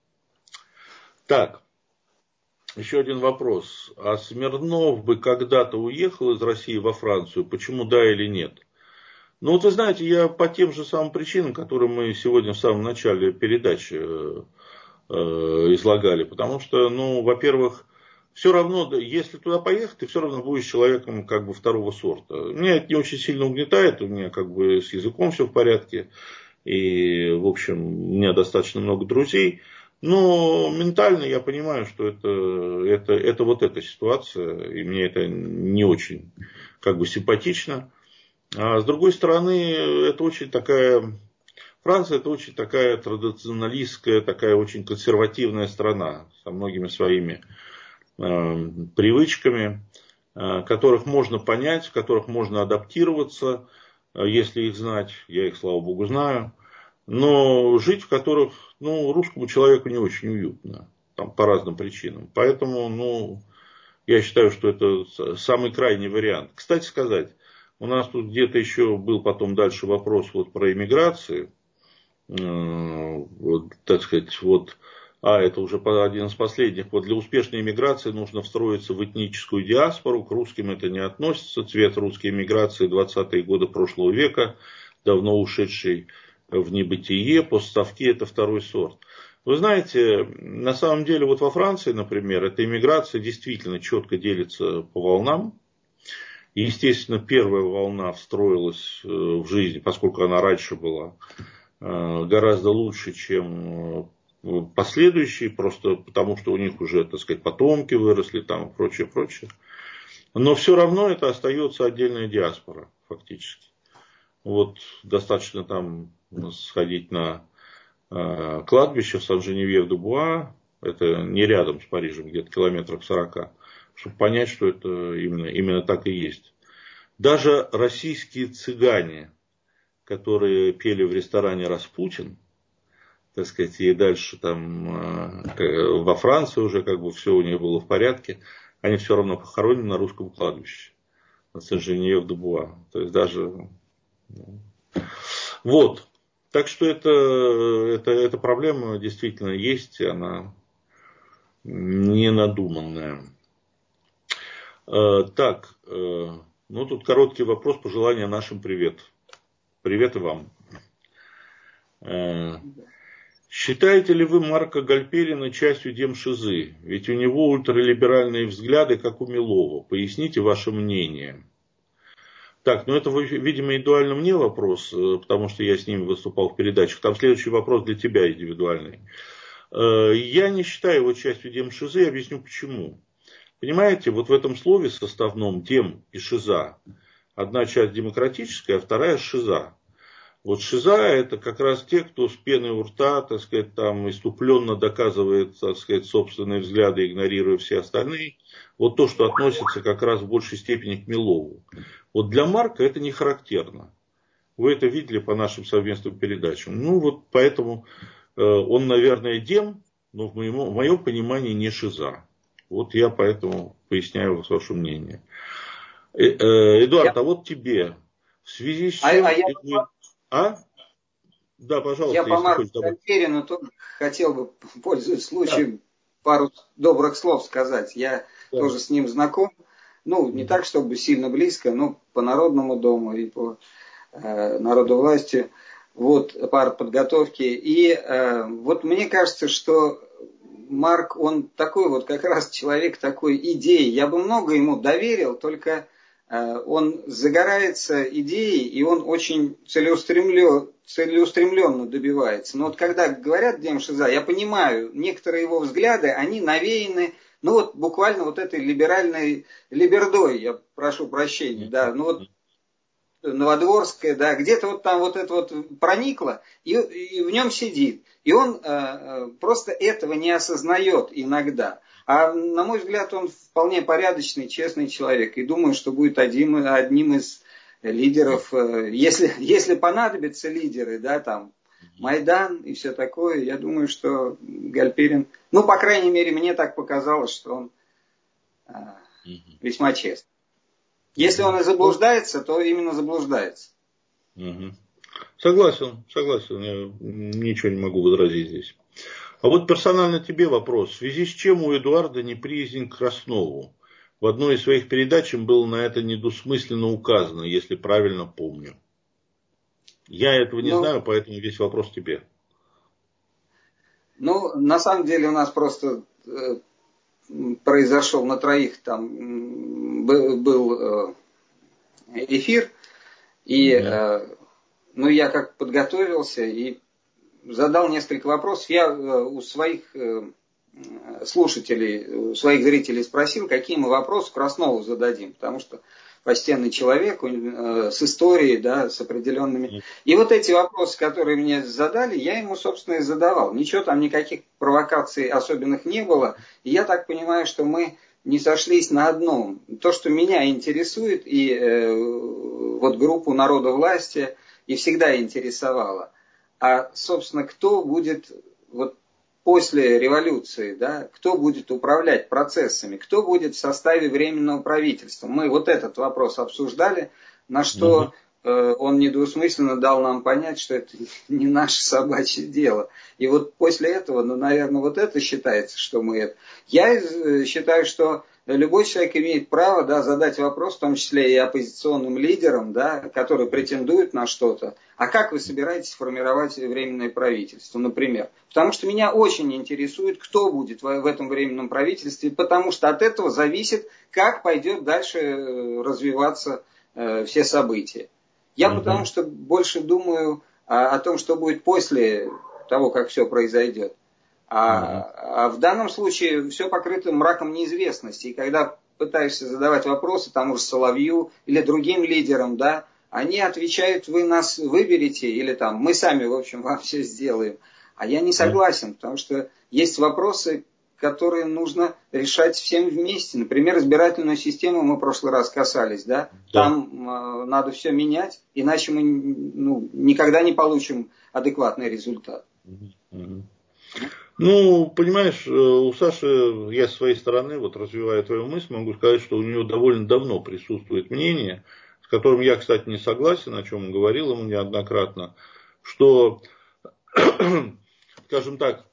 Так, еще один вопрос. А Смирнов бы когда-то уехал из России во Францию? Почему да или нет? Ну, вот вы знаете, я по тем же самым причинам, которые мы сегодня в самом начале передачи э, излагали. Потому что, ну, во-первых, все равно, если туда поехать, ты все равно будешь человеком как бы второго сорта. Меня это не очень сильно угнетает, у меня как бы с языком все в порядке. И, в общем, у меня достаточно много друзей. Но ментально я понимаю, что это, это, это вот эта ситуация. И мне это не очень как бы симпатично. А с другой стороны, это очень такая... Франция это очень такая традиционалистская, такая очень консервативная страна. Со многими своими э, привычками, э, которых можно понять, в которых можно адаптироваться, э, если их знать. Я их, слава богу, знаю. Но жить в которых, ну, русскому человеку не очень уютно. Там по разным причинам. Поэтому, ну, я считаю, что это самый крайний вариант. Кстати сказать, у нас тут где-то еще был потом дальше вопрос вот про иммиграцию. Вот, так сказать, вот, а это уже один из последних. Вот для успешной иммиграции нужно встроиться в этническую диаспору. К русским это не относится. Цвет русской иммиграции двадцатые годы прошлого века, давно ушедший в небытие. Постставки это второй сорт. Вы знаете, на самом деле, вот во Франции, например, эта иммиграция действительно четко делится по волнам. И, естественно, первая волна встроилась в жизнь, поскольку она раньше была, гораздо лучше, чем последующие, просто потому что у них уже, так сказать, потомки выросли там и прочее, прочее. Но все равно это остается отдельная диаспора, фактически. Вот достаточно там сходить на кладбище в Сан-Женевьев-де-Буа, это не рядом с Парижем, где-то километрах сорока, чтобы понять, что это именно, именно так и есть. Даже российские цыгане, которые пели в ресторане «Распутин», так сказать, и дальше там во Франции уже как бы все у них было в порядке, они все равно похоронены на русском кладбище, на Сен-Женевьев-де-Буа. То есть даже... Вот. Так что это, это, эта проблема действительно есть, и она не надуманная. Так, ну тут короткий вопрос, пожелания нашим привет. Привет и вам. Считаете ли вы Марка Гальперина частью Демшизы? Ведь у него ультралиберальные взгляды, как у Милова. Поясните ваше мнение. Так, ну это, видимо, индивидуально мне вопрос, потому что я с ним выступал в передачах. Там следующий вопрос для тебя индивидуальный. Я не считаю его частью Демшизы, объясню почему. Понимаете, вот в этом слове составном Дем и Шиза. Одна часть демократическая, а вторая шиза. Вот шиза это как раз те, кто с пеной у рта, так сказать, там иступленно доказывает, так сказать, собственные взгляды, игнорируя все остальные. Вот то, что относится как раз в большей степени к Милову. Вот для Марка это не характерно. Вы это видели по нашим совместным передачам. Ну вот поэтому э, он, наверное, Дем, но в моем, в моем понимании не шиза. Вот я поэтому поясняю ваше мнение. Э, э, Эдуард, я... а вот тебе, в связи с чем... А, а я... А? Да, пожалуйста, я по Марку добавить. Гальперину тоже хотел бы, пользуясь случаем, да. пару добрых слов сказать. Я да. тоже с ним знаком. Ну, не mm-hmm. так, чтобы сильно близко, но по Народному дому и по э, народовластию. Вот, по артподготовке. И э, вот мне кажется, что Марк, он такой вот как раз человек такой идеи. Я бы много ему доверил, только... он загорается идеей, и он очень целеустремлен, целеустремленно добивается. Но вот когда говорят Демшиза, я понимаю, некоторые его взгляды, они навеяны, ну вот буквально вот этой либеральной либердой, я прошу прощения, да, ну вот Новодворская, да, где-то вот там вот это вот проникло, и, и в нем сидит. И он э, просто этого не осознает иногда. А на мой взгляд, он вполне порядочный, честный человек. И думаю, что будет одним, одним из лидеров, если, если понадобятся лидеры, да, там, Майдан и все такое, я думаю, что Гальперин, ну, по крайней мере, мне так показалось, что он э, весьма честный. Если он и заблуждается, то именно заблуждается. Согласен, согласен, я ничего не могу возразить здесь. А вот персонально тебе вопрос. В связи с чем у Эдуарда неприязнь к Краснову? В одной из своих передач им было на это недвусмысленно указано, если правильно помню. Я этого не ну, знаю, поэтому весь вопрос тебе. Ну, на самом деле у нас просто э, произошел на троих там был, был э, эфир. И mm-hmm. э, ну, я как подготовился и задал несколько вопросов. Я э, у своих э, слушателей, у своих зрителей спросил, какие мы вопросы Краснову зададим. Потому что почтенный человек э, с историей, да, с определенными... Mm-hmm. И вот эти вопросы, которые мне задали, я ему, собственно, и задавал. Ничего там, никаких провокаций особенных не было. И я так понимаю, что мы не сошлись на одном. То, что меня интересует, и э, вот группу народовластия, и всегда интересовало. А, собственно, кто будет вот после революции, да, кто будет управлять процессами, кто будет в составе Временного правительства. Мы вот этот вопрос обсуждали, на что э, он недвусмысленно дал нам понять, что это не наше собачье дело. И вот после этого, ну, наверное, вот это считается, что мы это... Я считаю, что любой человек имеет право, да, задать вопрос, в том числе и оппозиционным лидерам, да, которые претендуют на что-то. А как вы собираетесь формировать временное правительство, например? Потому что меня очень интересует, кто будет в этом временном правительстве, потому что от этого зависит, как пойдет дальше развиваться э, все события. Я угу. потому что больше думаю о, о том, что будет после того, как все произойдет. А, а в данном случае все покрыто мраком неизвестности. И когда пытаешься задавать вопросы тому же Соловью или другим лидерам, да, они отвечают: вы нас выберете, или там мы сами, в общем, вам все сделаем. А я не согласен, потому что есть вопросы, которые нужно решать всем вместе. Например, избирательную систему мы в прошлый раз касались, да? Да. Там э, надо все менять, иначе мы ну, никогда не получим адекватный результат. Mm-hmm. Ну, понимаешь, у Саши, я с своей стороны, вот развивая твою мысль, могу сказать, что у нее довольно давно присутствует мнение, с которым я, кстати, не согласен, о чем он говорил ему неоднократно, что, скажем так,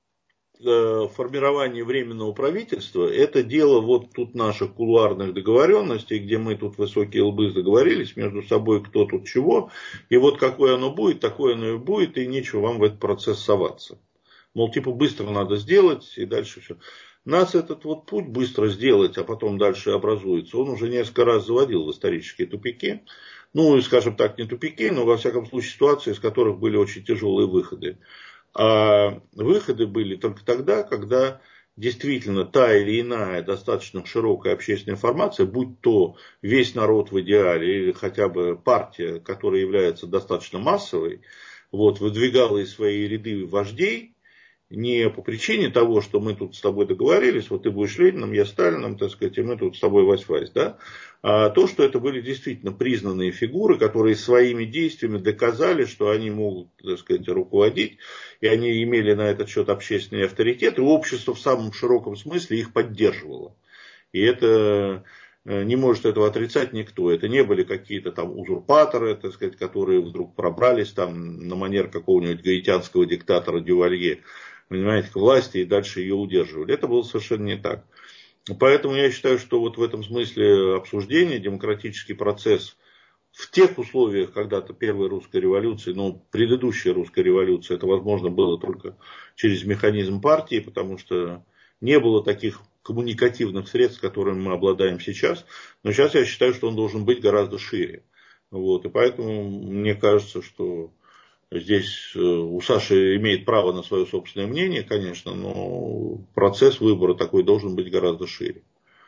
формирование временного правительства – это дело вот тут наших кулуарных договоренностей, где мы тут высокие лбы заговорились между собой, кто тут чего, и вот какое оно будет, такое оно и будет, и нечего вам в этот процесс соваться. Мол, типа, быстро надо сделать, и дальше все. Нас этот вот путь быстро сделать, а потом дальше образуется, он уже несколько раз заводил в исторические тупики. Ну, скажем так, не тупики, но, во всяком случае, ситуации, из которых были очень тяжелые выходы. А выходы были только тогда, когда действительно та или иная достаточно широкая общественная информация, будь то весь народ в идеале, или хотя бы партия, которая является достаточно массовой, вот, выдвигала из своей ряды вождей, не по причине того, что мы тут с тобой договорились, вот ты будешь Лениным, я Сталиным, так сказать, и мы тут с тобой вась-вась, да? А то, что это были действительно признанные фигуры, которые своими действиями доказали, что они могут, так сказать, руководить, и они имели на этот счет общественный авторитет, и общество в самом широком смысле их поддерживало. И это... Не может этого отрицать никто. Это не были какие-то там узурпаторы, так сказать, которые вдруг пробрались там на манер какого-нибудь гаитянского диктатора Дювалье, понимаете, к власти и дальше ее удерживали. Это было совершенно не так. Поэтому я считаю, что вот в этом смысле обсуждения демократический процесс в тех условиях, когда-то первой русской революции, но предыдущая русская революция, это возможно было только через механизм партии, потому что не было таких коммуникативных средств, которыми мы обладаем сейчас. Но сейчас я считаю, что он должен быть гораздо шире. Вот. И поэтому мне кажется, что здесь у Саши имеет право на свое собственное мнение, конечно, но процесс выбора такой должен быть гораздо шире.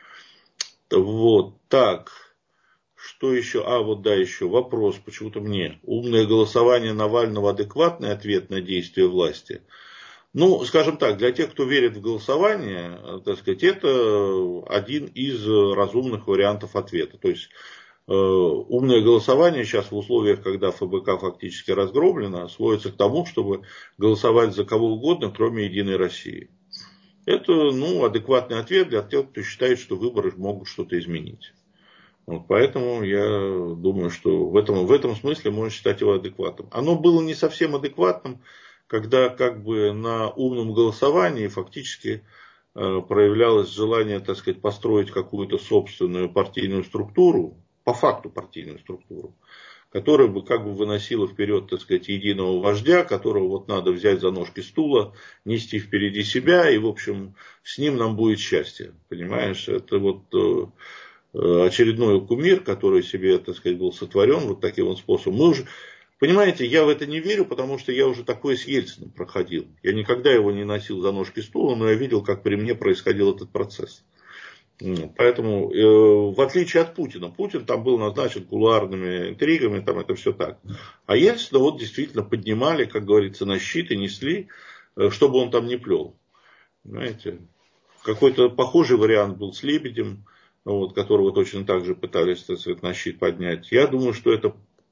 Вот так. Что еще? А, вот да, еще вопрос почему-то мне. Умное голосование Навального — адекватный ответ на действия власти? Ну, скажем так, для тех, кто верит в голосование, так сказать, это один из разумных вариантов ответа. То есть, э, умное голосование сейчас в условиях, когда ФБК фактически разгромлено, сводится к тому, чтобы голосовать за кого угодно, кроме Единой России. Это, ну, адекватный ответ для тех, кто считает, что выборы могут что-то изменить. Вот, поэтому я думаю, что в этом, в этом смысле можно считать его адекватным. Оно было не совсем адекватным, когда как бы на умном голосовании фактически э, проявлялось желание, так сказать, построить какую-то собственную партийную структуру, по факту партийную структуру, которая бы как бы выносила вперед, так сказать, единого вождя, которого вот надо взять за ножки стула, нести впереди себя, и, в общем, с ним нам будет счастье. Понимаешь, это вот э, очередной кумир, который себе, так сказать, был сотворен вот таким вот способом. Мы уже... Понимаете, я в это не верю, потому что я уже такое с Ельциным проходил. Я никогда его не носил за ножки стула, но я видел, как при мне происходил этот процесс. Поэтому, э, в отличие от Путина, Путин там был назначен кулуарными интригами, там это все так. А Ельцина вот действительно поднимали, как говорится, на щит и несли, э, чтобы он там не плел. Понимаете? Какой-то похожий вариант был с Лебедем, вот, которого точно так же пытались, так сказать, на щит поднять. Я думаю, что это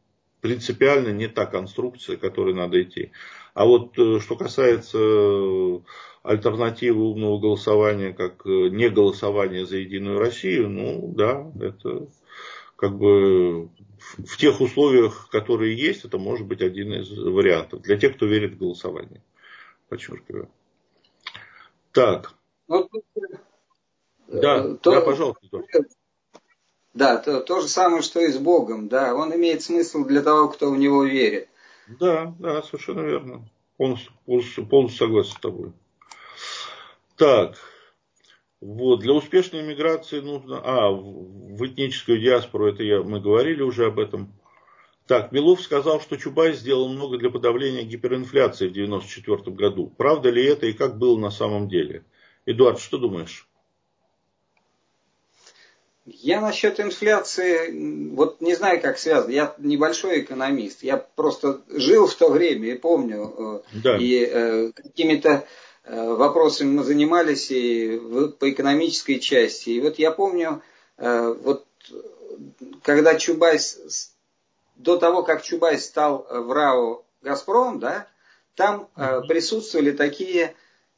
принципиально не та конструкция, к которой надо идти. А вот что касается альтернативы умного голосования, как не голосование за Единую Россию, ну да, это как бы в тех условиях, которые есть, это может быть один из вариантов. Для тех, кто верит в голосование. Подчеркиваю. Так. Ну, да, то, да, пожалуйста. Да, то, то же самое, что и с Богом. Да, он имеет смысл для того, кто в него верит. Да, да, совершенно верно. Полностью, полностью, полностью согласен с тобой. Так. Вот, для успешной миграции нужно... А, в этническую диаспору, это я, мы говорили уже об этом. Так, Милов сказал, что Чубайс сделал много для подавления гиперинфляции в девяносто четвёртом году. Правда ли это и как было на самом деле? Эдуард, что думаешь? Я насчет инфляции, вот не знаю, как связано. Я небольшой экономист. Я просто жил в то время и помню. Да. И какими-то вопросами мы занимались и по экономической части. И вот я помню, вот когда Чубайс, до того, как Чубайс стал в РАО «Газпром», да, там присутствовали такие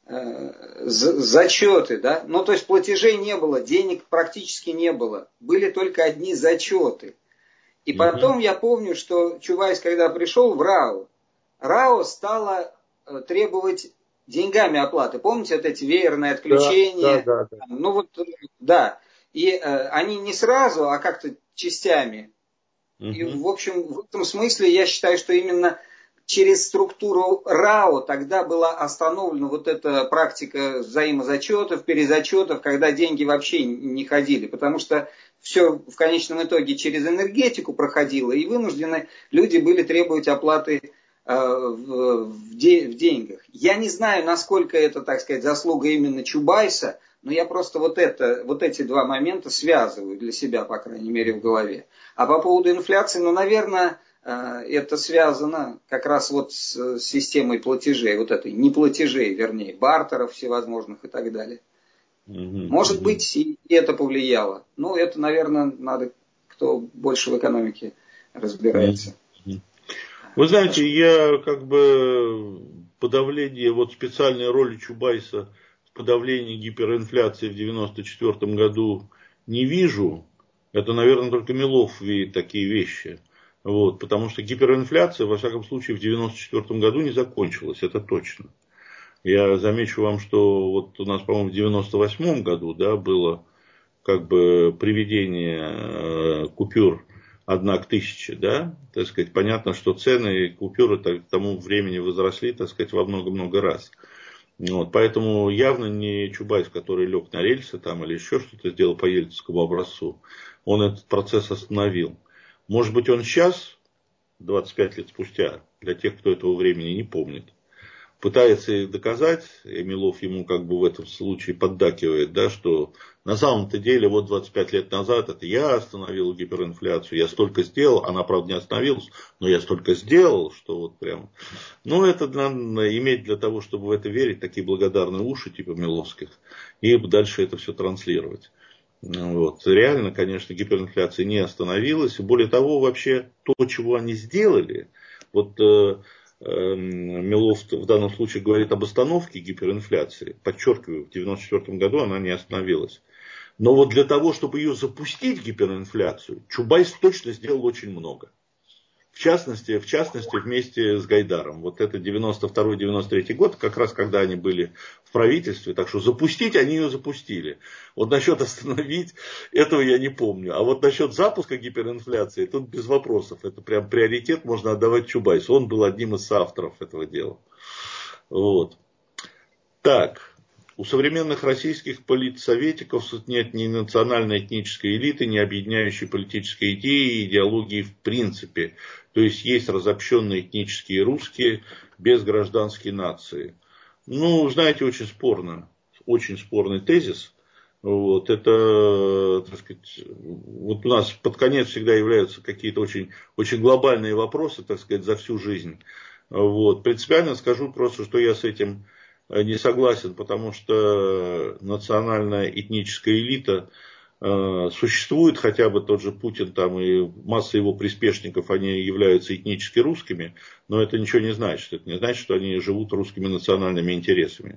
зачеты, да, ну то есть платежей не было, денег практически не было, были только одни зачеты. И потом я помню, что Чубайс, когда пришел в РАО, РАО стало требовать деньгами оплаты. Помните вот эти веерные отключения? Да, да, да, да. Ну вот, да. И э, они не сразу, а как-то частями. Угу. И в общем, в этом смысле я считаю, что именно через структуру РАО тогда была остановлена вот эта практика взаимозачетов, перезачетов, когда деньги вообще не ходили, потому что все в конечном итоге через энергетику проходило, и вынуждены люди были требовать оплаты э, в, в, де, в деньгах. Я не знаю, насколько это, так сказать, заслуга именно Чубайса, но я просто вот, это, вот эти два момента связываю для себя, по крайней мере, в голове. А по поводу инфляции, ну, наверное, это связано как раз вот с системой платежей, вот этой, не платежей, вернее, бартеров всевозможных и так далее. Mm-hmm. Может mm-hmm. быть, и это повлияло. Ну, это, наверное, надо, кто больше в экономике разбирается. Mm-hmm. Вы знаете, я как бы подавление, вот специальной роли Чубайса в подавлении гиперинфляции в девяносто четвёртом году не вижу. Это, наверное, только Милов видит такие вещи. Вот, потому что гиперинфляция, во всяком случае, в девяносто четвёртом году не закончилась, это точно. Я замечу вам, что вот у нас, по-моему, в девяносто восьмом году, да, было как бы приведение купюр одна к тысяче, да, так сказать, понятно, что цены купюры к тому времени возросли, так сказать, во много-много раз. Вот, поэтому явно не Чубайс, который лег на рельсы там или еще что-то сделал по ельцинскому образцу, он этот процесс остановил. Может быть, он сейчас, двадцать пять лет спустя, для тех, кто этого времени не помнит, пытается доказать, и Милов ему как бы в этом случае поддакивает, да, что на самом-то деле вот двадцать пять лет назад это я остановил гиперинфляцию, я столько сделал, она, правда, не остановилась, но я столько сделал, что вот прям... Ну, это надо иметь для того, чтобы в это верить, такие благодарные уши типа Миловских, и дальше это все транслировать. Вот. Реально, конечно, гиперинфляция не остановилась. И более того, вообще то, чего они сделали, вот э, э, Милов в данном случае говорит об остановке гиперинфляции. Подчеркиваю, в девяносто четвёртом году она не остановилась. Но вот для того, чтобы ее запустить, гиперинфляцию, Чубайс точно сделал очень много. В частности, в частности, вместе с Гайдаром. Вот это девяносто второй девяносто третий год, как раз когда они были в правительстве. Так что запустить они ее запустили. Вот насчет остановить, этого я не помню. А вот насчет запуска гиперинфляции, тут без вопросов. Это прям приоритет можно отдавать Чубайсу. Он был одним из соавторов этого дела. Вот. Так. У современных российских политсоветиков нет ни национальной этнической элиты, ни объединяющей политической идеи и идеологии в принципе. То есть есть разобщенные этнические русские без гражданской нации. Ну, знаете, очень спорно. Очень спорный тезис. Вот, это, так сказать, вот у нас под конец всегда являются какие-то очень, очень глобальные вопросы, так сказать, за всю жизнь. Вот, принципиально скажу просто, что я с этим не согласен, потому что национальная этническая элита существует хотя бы тот же Путин там и масса его приспешников, они являются этнически русскими, но это ничего не значит. Это не значит, что они живут русскими национальными интересами.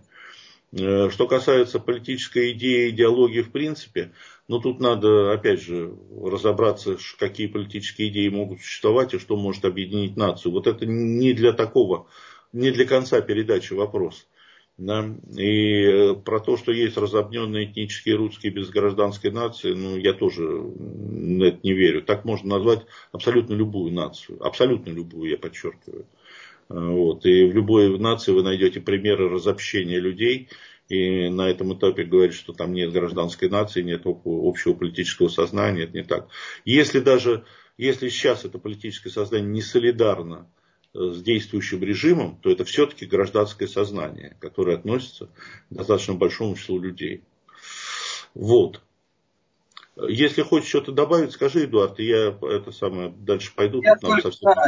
Что касается политической идеи, идеологии в принципе, но тут надо, опять же, разобраться, какие политические идеи могут существовать и что может объединить нацию. Вот это не для такого, не для конца передачи вопрос. Да? И про то, что есть разобненные этнические русские без гражданской нации, ну, я тоже на это не верю. Так можно назвать абсолютно любую нацию. Абсолютно любую, я подчеркиваю. Вот. И в любой нации вы найдете примеры разобщения людей. И на этом этапе говорить, что там нет гражданской нации, нет общего политического сознания, это не так. Если даже, если сейчас это политическое сознание не солидарно с действующим режимом, то это все-таки гражданское сознание, которое относится к достаточно большому числу людей. Вот. Если хочешь что-то добавить, скажи, Эдуард, и я это самое дальше пойду. Я Тут нам только, совсем...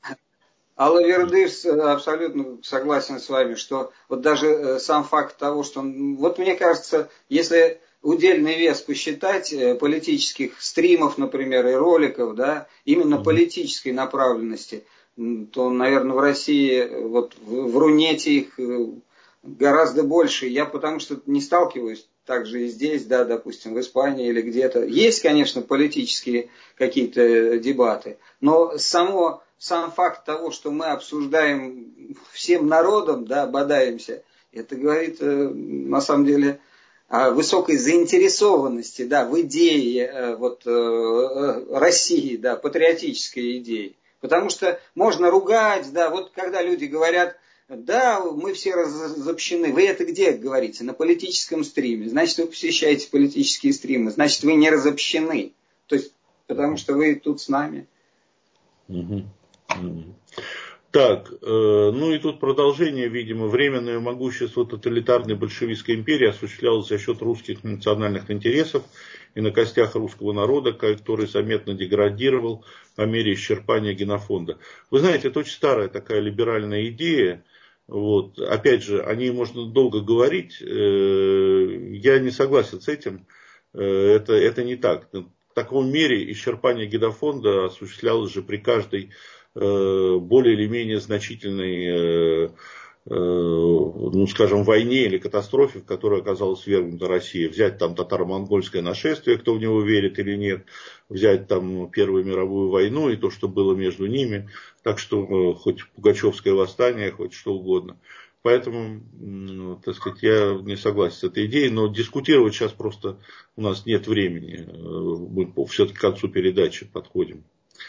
Алла Вердыш абсолютно согласен с вами, что вот даже сам факт того, что... Вот мне кажется, если удельный вес посчитать политических стримов, например, и роликов, да, именно политической направленности, то, наверное, в России, вот в Рунете их гораздо больше. Я потому что не сталкиваюсь также и здесь, да, допустим, в Испании или где-то. Есть, конечно, политические какие-то дебаты, но само... Сам факт того, что мы обсуждаем всем народом, да, бодаемся, это говорит, э, на самом деле, о высокой заинтересованности, да, в идее э, вот, э, России, да, патриотической идеи. Потому что можно ругать, да, вот когда люди говорят, да, мы все разобщены. Вы это где говорите? На политическом стриме. Значит, вы посещаете политические стримы. Значит, вы не разобщены. То есть, потому что вы тут с нами. Угу. Так, ну и тут продолжение, видимо, временное могущество тоталитарной большевистской империи осуществлялось за счет русских национальных интересов и на костях русского народа, который заметно деградировал по мере исчерпания генофонда. Вы знаете, это очень старая такая либеральная идея. Вот. Опять же, о ней можно долго говорить, я не согласен с этим, это, это не так. В таком мере исчерпание генофонда осуществлялось же при каждой более или менее значительной, ну, скажем, войне или катастрофе, в которой оказалась свергнута Россия. Взять там татаро-монгольское нашествие, кто в него верит или нет, взять там Первую мировую войну и то, что было между ними. Так что хоть Пугачевское восстание, хоть что угодно. Поэтому, ну, так сказать, я не согласен с этой идеей, но дискутировать сейчас просто у нас нет времени. Мы все-таки к концу передачи подходим.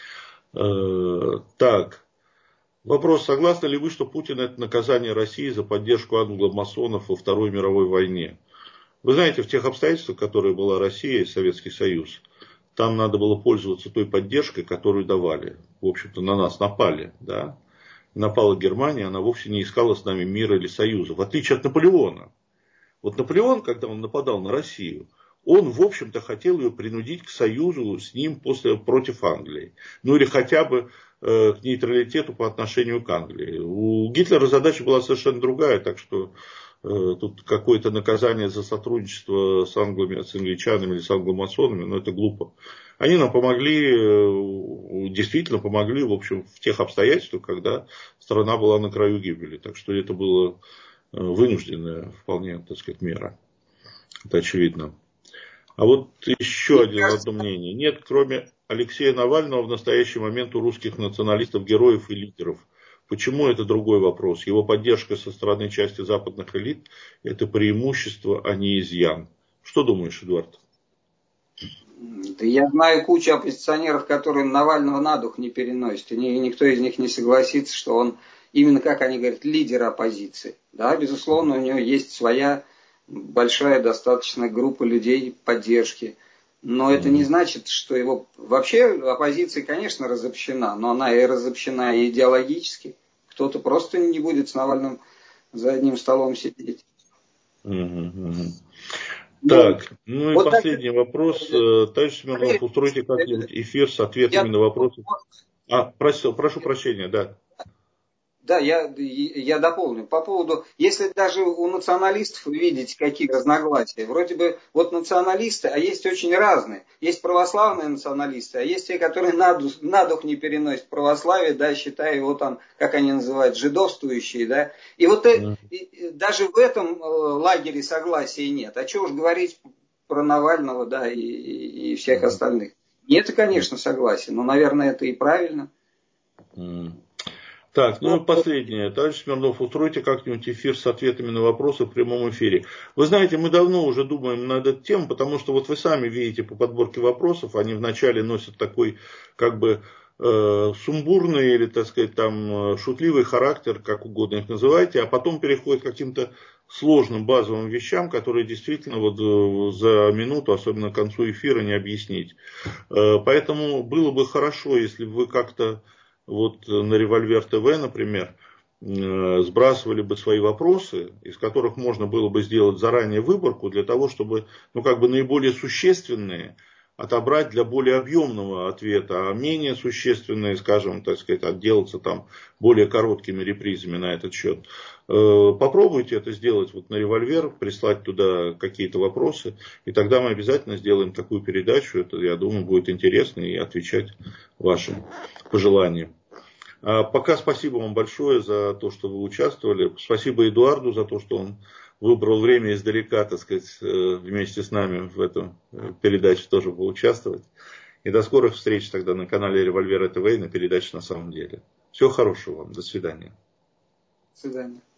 Так, вопрос, согласны ли вы, что Путин это наказание России за поддержку англомасонов во Второй мировой войне? Вы знаете, в тех обстоятельствах, в которых была Россия и Советский Союз, там надо было пользоваться той поддержкой, которую давали. В общем-то, на нас напали, да. Напала Германия, она вовсе не искала с нами мира или союза, в отличие от Наполеона. Вот Наполеон, когда он нападал на Россию, он, в общем-то, хотел ее принудить к союзу с ним после, против Англии. Ну, или хотя бы э, к нейтралитету по отношению к Англии. У Гитлера задача была совершенно другая, так что э, тут какое-то наказание за сотрудничество с, англами, с англичанами или с англомасонами, ну, это глупо. Они нам помогли, э, действительно помогли, в общем, в тех обстоятельствах, когда страна была на краю гибели. Так что это было э, вынужденная вполне, так сказать, мера. Это очевидно. А вот еще один, одно мнение. Нет, кроме Алексея Навального в настоящий момент у русских националистов, героев и лидеров. Почему, это другой вопрос. Его поддержка со стороны части западных элит – это преимущество, а не изъян. Что думаешь, Эдуард? Да я знаю кучу оппозиционеров, которые Навального на дух не переносят. И никто из них не согласится, что он, именно как они говорят, лидер оппозиции. Да, безусловно, у него есть своя большая достаточно группа людей поддержки. Но это не значит, что его... Вообще оппозиция, конечно, разобщена, но она и разобщена и идеологически. Кто-то просто не будет с Навальным за одним столом сидеть. Так, ну и вот последний так... вопрос. Товарищ Смирнов, устройте как-нибудь эфир с ответами Я... на вопросы. А, прошу, прошу прощения, да. Да, я, я дополню. По поводу, если даже у националистов вы видите какие разногласия, вроде бы вот националисты, а есть очень разные. Есть православные националисты, а есть те, которые на дух, на дух не переносят православие, да, считая его там, как они называют, жидовствующие, да. И вот mm. и, даже в этом лагере согласия нет. А что уж говорить про Навального, да, и, и всех mm. остальных. Нет, конечно, согласия, но, наверное, это и правильно. Mm. Так, ну и последнее. Товарищ Смирнов, устройте как-нибудь эфир с ответами на вопросы в прямом эфире. Вы знаете, мы давно уже думаем над этой темой, потому что вот вы сами видите по подборке вопросов, они вначале носят такой, как бы, э, сумбурный или, так сказать, там, шутливый характер, как угодно их называйте, а потом переходят к каким-то сложным базовым вещам, которые действительно вот за минуту, особенно к концу эфира, не объяснить. Э, поэтому было бы хорошо, если бы вы как-то вот на Револьвер ТВ, например, сбрасывали бы свои вопросы, из которых можно было бы сделать заранее выборку для того, чтобы, ну, как бы наиболее существенные отобрать для более объемного ответа, а менее существенные, скажем, так сказать, отделаться там более короткими репризами на этот счет. Попробуйте это сделать вот на Револьвер, прислать туда какие-то вопросы, и тогда мы обязательно сделаем такую передачу. Это, я думаю, будет интересно и отвечать вашим пожеланиям. А пока спасибо вам большое за то, что вы участвовали. Спасибо Эдуарду за то, что он выбрал время издалека, так сказать, вместе с нами в эту передачу тоже поучаствовать. И до скорых встреч тогда на канале Револьвера ТВ и на передаче «На самом деле». Всего хорошего вам. До свидания. До свидания.